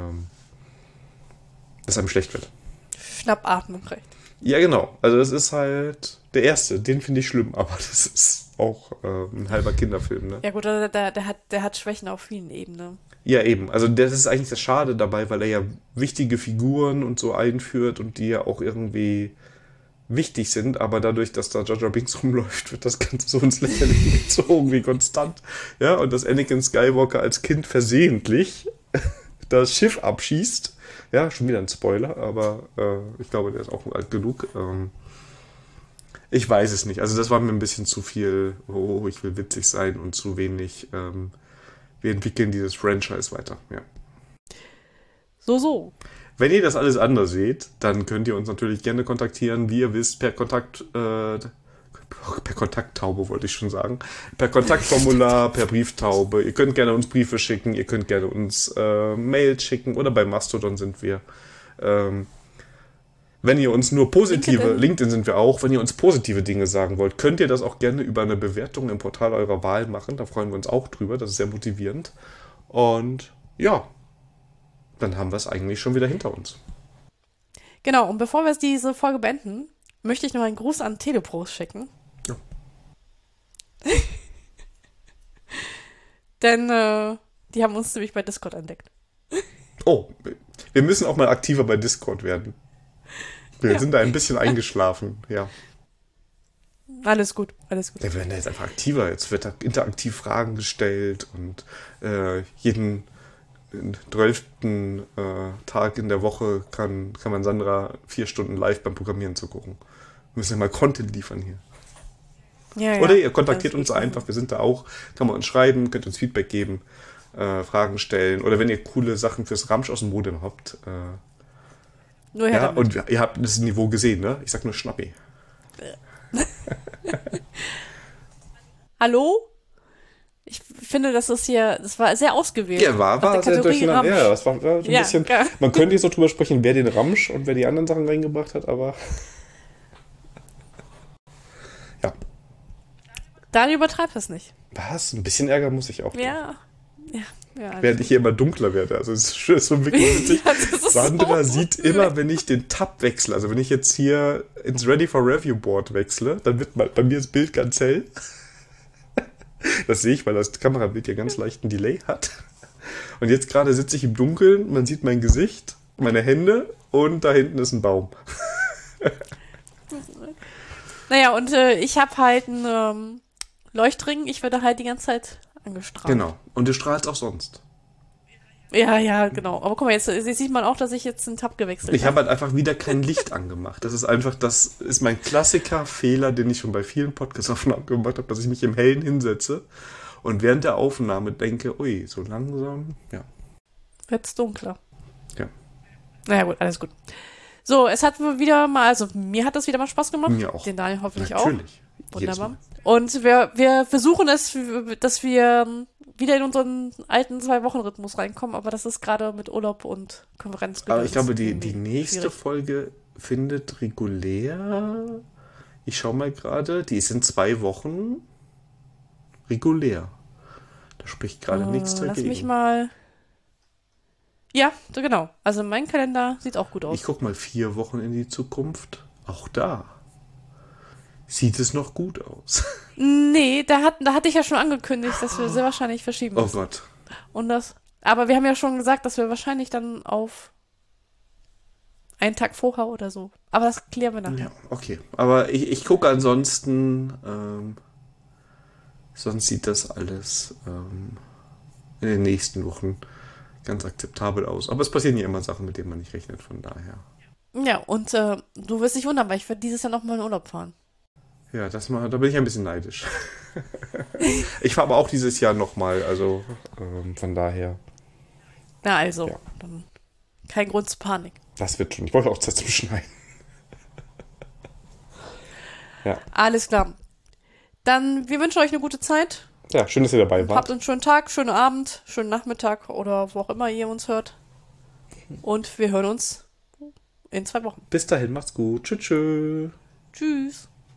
dass einem schlecht wird. Schnappatmung recht. Ja, genau. Also das ist halt der erste. Den finde ich schlimm, aber das ist auch ein halber Kinderfilm, ne? Ja gut, der hat Schwächen auf vielen Ebenen. Ja, eben. Also das ist eigentlich das Schade dabei, weil er ja wichtige Figuren und so einführt und die ja auch irgendwie wichtig sind, aber dadurch, dass da Jar Jar Binks rumläuft, wird das Ganze so ins Lächerliche gezogen wie konstant. Ja, und dass Anakin Skywalker als Kind versehentlich das Schiff abschießt. Ja, schon wieder ein Spoiler, aber ich glaube, der ist auch alt genug. Ich weiß es nicht. Also das war mir ein bisschen zu viel, oh, ich will witzig sein und zu wenig, wir entwickeln dieses Franchise weiter. Ja. So. Wenn ihr das alles anders seht, dann könnt ihr uns natürlich gerne kontaktieren, wie ihr wisst, per Kontakttaube wollte ich schon sagen, per Kontaktformular, per Brieftaube. Ihr könnt gerne uns Briefe schicken, ihr könnt gerne uns Mails schicken oder bei Mastodon sind wir. Wenn ihr uns nur positive, LinkedIn sind wir auch, wenn ihr uns positive Dinge sagen wollt, könnt ihr das auch gerne über eine Bewertung im Portal eurer Wahl machen. Da freuen wir uns auch drüber, das ist sehr motivierend. Und ja, dann haben wir es eigentlich schon wieder hinter uns. Genau, und bevor wir diese Folge beenden, möchte ich noch einen Gruß an Telepros schicken. Ja. Denn die haben uns nämlich bei Discord entdeckt. Oh, wir müssen auch mal aktiver bei Discord werden. Wir sind da ein bisschen eingeschlafen, ja. Alles gut. Ja, wir werden da jetzt einfach aktiver. Jetzt wird da interaktiv Fragen gestellt und jeden 12. Tag in der Woche kann man Sandra 4 Stunden live beim Programmieren zugucken. Wir müssen ja mal Content liefern hier. Ja, oder ihr kontaktiert uns einfach, wir sind da auch, kann man uns schreiben, könnt uns Feedback geben, Fragen stellen oder wenn ihr coole Sachen fürs Ramsch aus dem Modem habt. Nur her damit. Und ihr habt das Niveau gesehen, ne? Ich sag nur Schnappi. Hallo? Ich finde, das war sehr ausgewählt. Ja, war sehr durcheinander. Ja, das war ein bisschen. Klar. Man könnte jetzt noch drüber sprechen, wer den Ramsch und wer die anderen Sachen reingebracht hat, aber. Ja. Daniel übertreibt es nicht. Was? Ein bisschen Ärger muss ich auch. Ja. Während ich hier immer dunkler werde. Also es ist so wirklich witzig. Sandra sieht immer, wenn ich den Tab wechsle, also wenn ich jetzt hier ins Ready for Review Board wechsle, dann wird bei mir das Bild ganz hell. Das sehe ich, weil das Kamerabild ja ganz leichten Delay hat. Und jetzt gerade sitze ich im Dunkeln, man sieht mein Gesicht, meine Hände und da hinten ist ein Baum. Naja, und ich habe halt einen Leuchtring, ich werde halt die ganze Zeit angestrahlt. Genau. Und du strahlst auch sonst. Ja, genau. Aber guck mal, jetzt sieht man auch, dass ich jetzt den Tab gewechselt Ich habe halt einfach wieder kein Licht angemacht. Das ist mein Klassiker-Fehler, den ich schon bei vielen Podcast-Aufnahmen gemacht habe, dass ich mich im Hellen hinsetze und während der Aufnahme denke, ui, so langsam, ja. Wird's dunkler. Ja. Naja, gut, alles gut. So, es hat wieder mal, also mir hat das wieder mal Spaß gemacht. Mir auch. Den Daniel hoffentlich Natürlich. auch. Wunderbar. Und wir versuchen es, dass wir wieder in unseren alten 2-Wochen-Rhythmus reinkommen, aber das ist gerade mit Urlaub und Konferenz. Aber ich glaube, die nächste schwierig. Folge findet regulär. Ich schaue mal gerade, die ist in 2 Wochen regulär. Da spricht gerade nichts dagegen. Lass mich mal. Ja, genau. Also mein Kalender sieht auch gut aus. Ich gucke mal 4 Wochen in die Zukunft. Auch da sieht es noch gut aus. Nee, da hatte ich ja schon angekündigt, dass wir sehr wahrscheinlich verschieben Oh müssen. Gott. Aber wir haben ja schon gesagt, dass wir wahrscheinlich dann auf einen Tag vorher oder so. Aber das klären wir nachher. Ja, okay. Aber ich gucke ansonsten, sonst sieht das alles in den nächsten Wochen ganz akzeptabel aus. Aber es passieren ja immer Sachen, mit denen man nicht rechnet, von daher. Ja, und du wirst dich wundern, weil ich werde dieses Jahr nochmal in Urlaub fahren. Ja, da bin ich ein bisschen neidisch. Ich fahre aber auch dieses Jahr nochmal, also von daher. Na also, Ja. dann kein Grund zur Panik. Das wird schon. Ich wollte auch Zeit zum Schneiden. Ja. Alles klar. Dann, wir wünschen euch eine gute Zeit. Ja, schön, dass ihr dabei Habt wart. einen schönen Tag, schönen Abend, schönen Nachmittag oder wo auch immer ihr uns hört. Und wir hören uns in 2 Wochen. Bis dahin, macht's gut. Tschüss. Tschüss.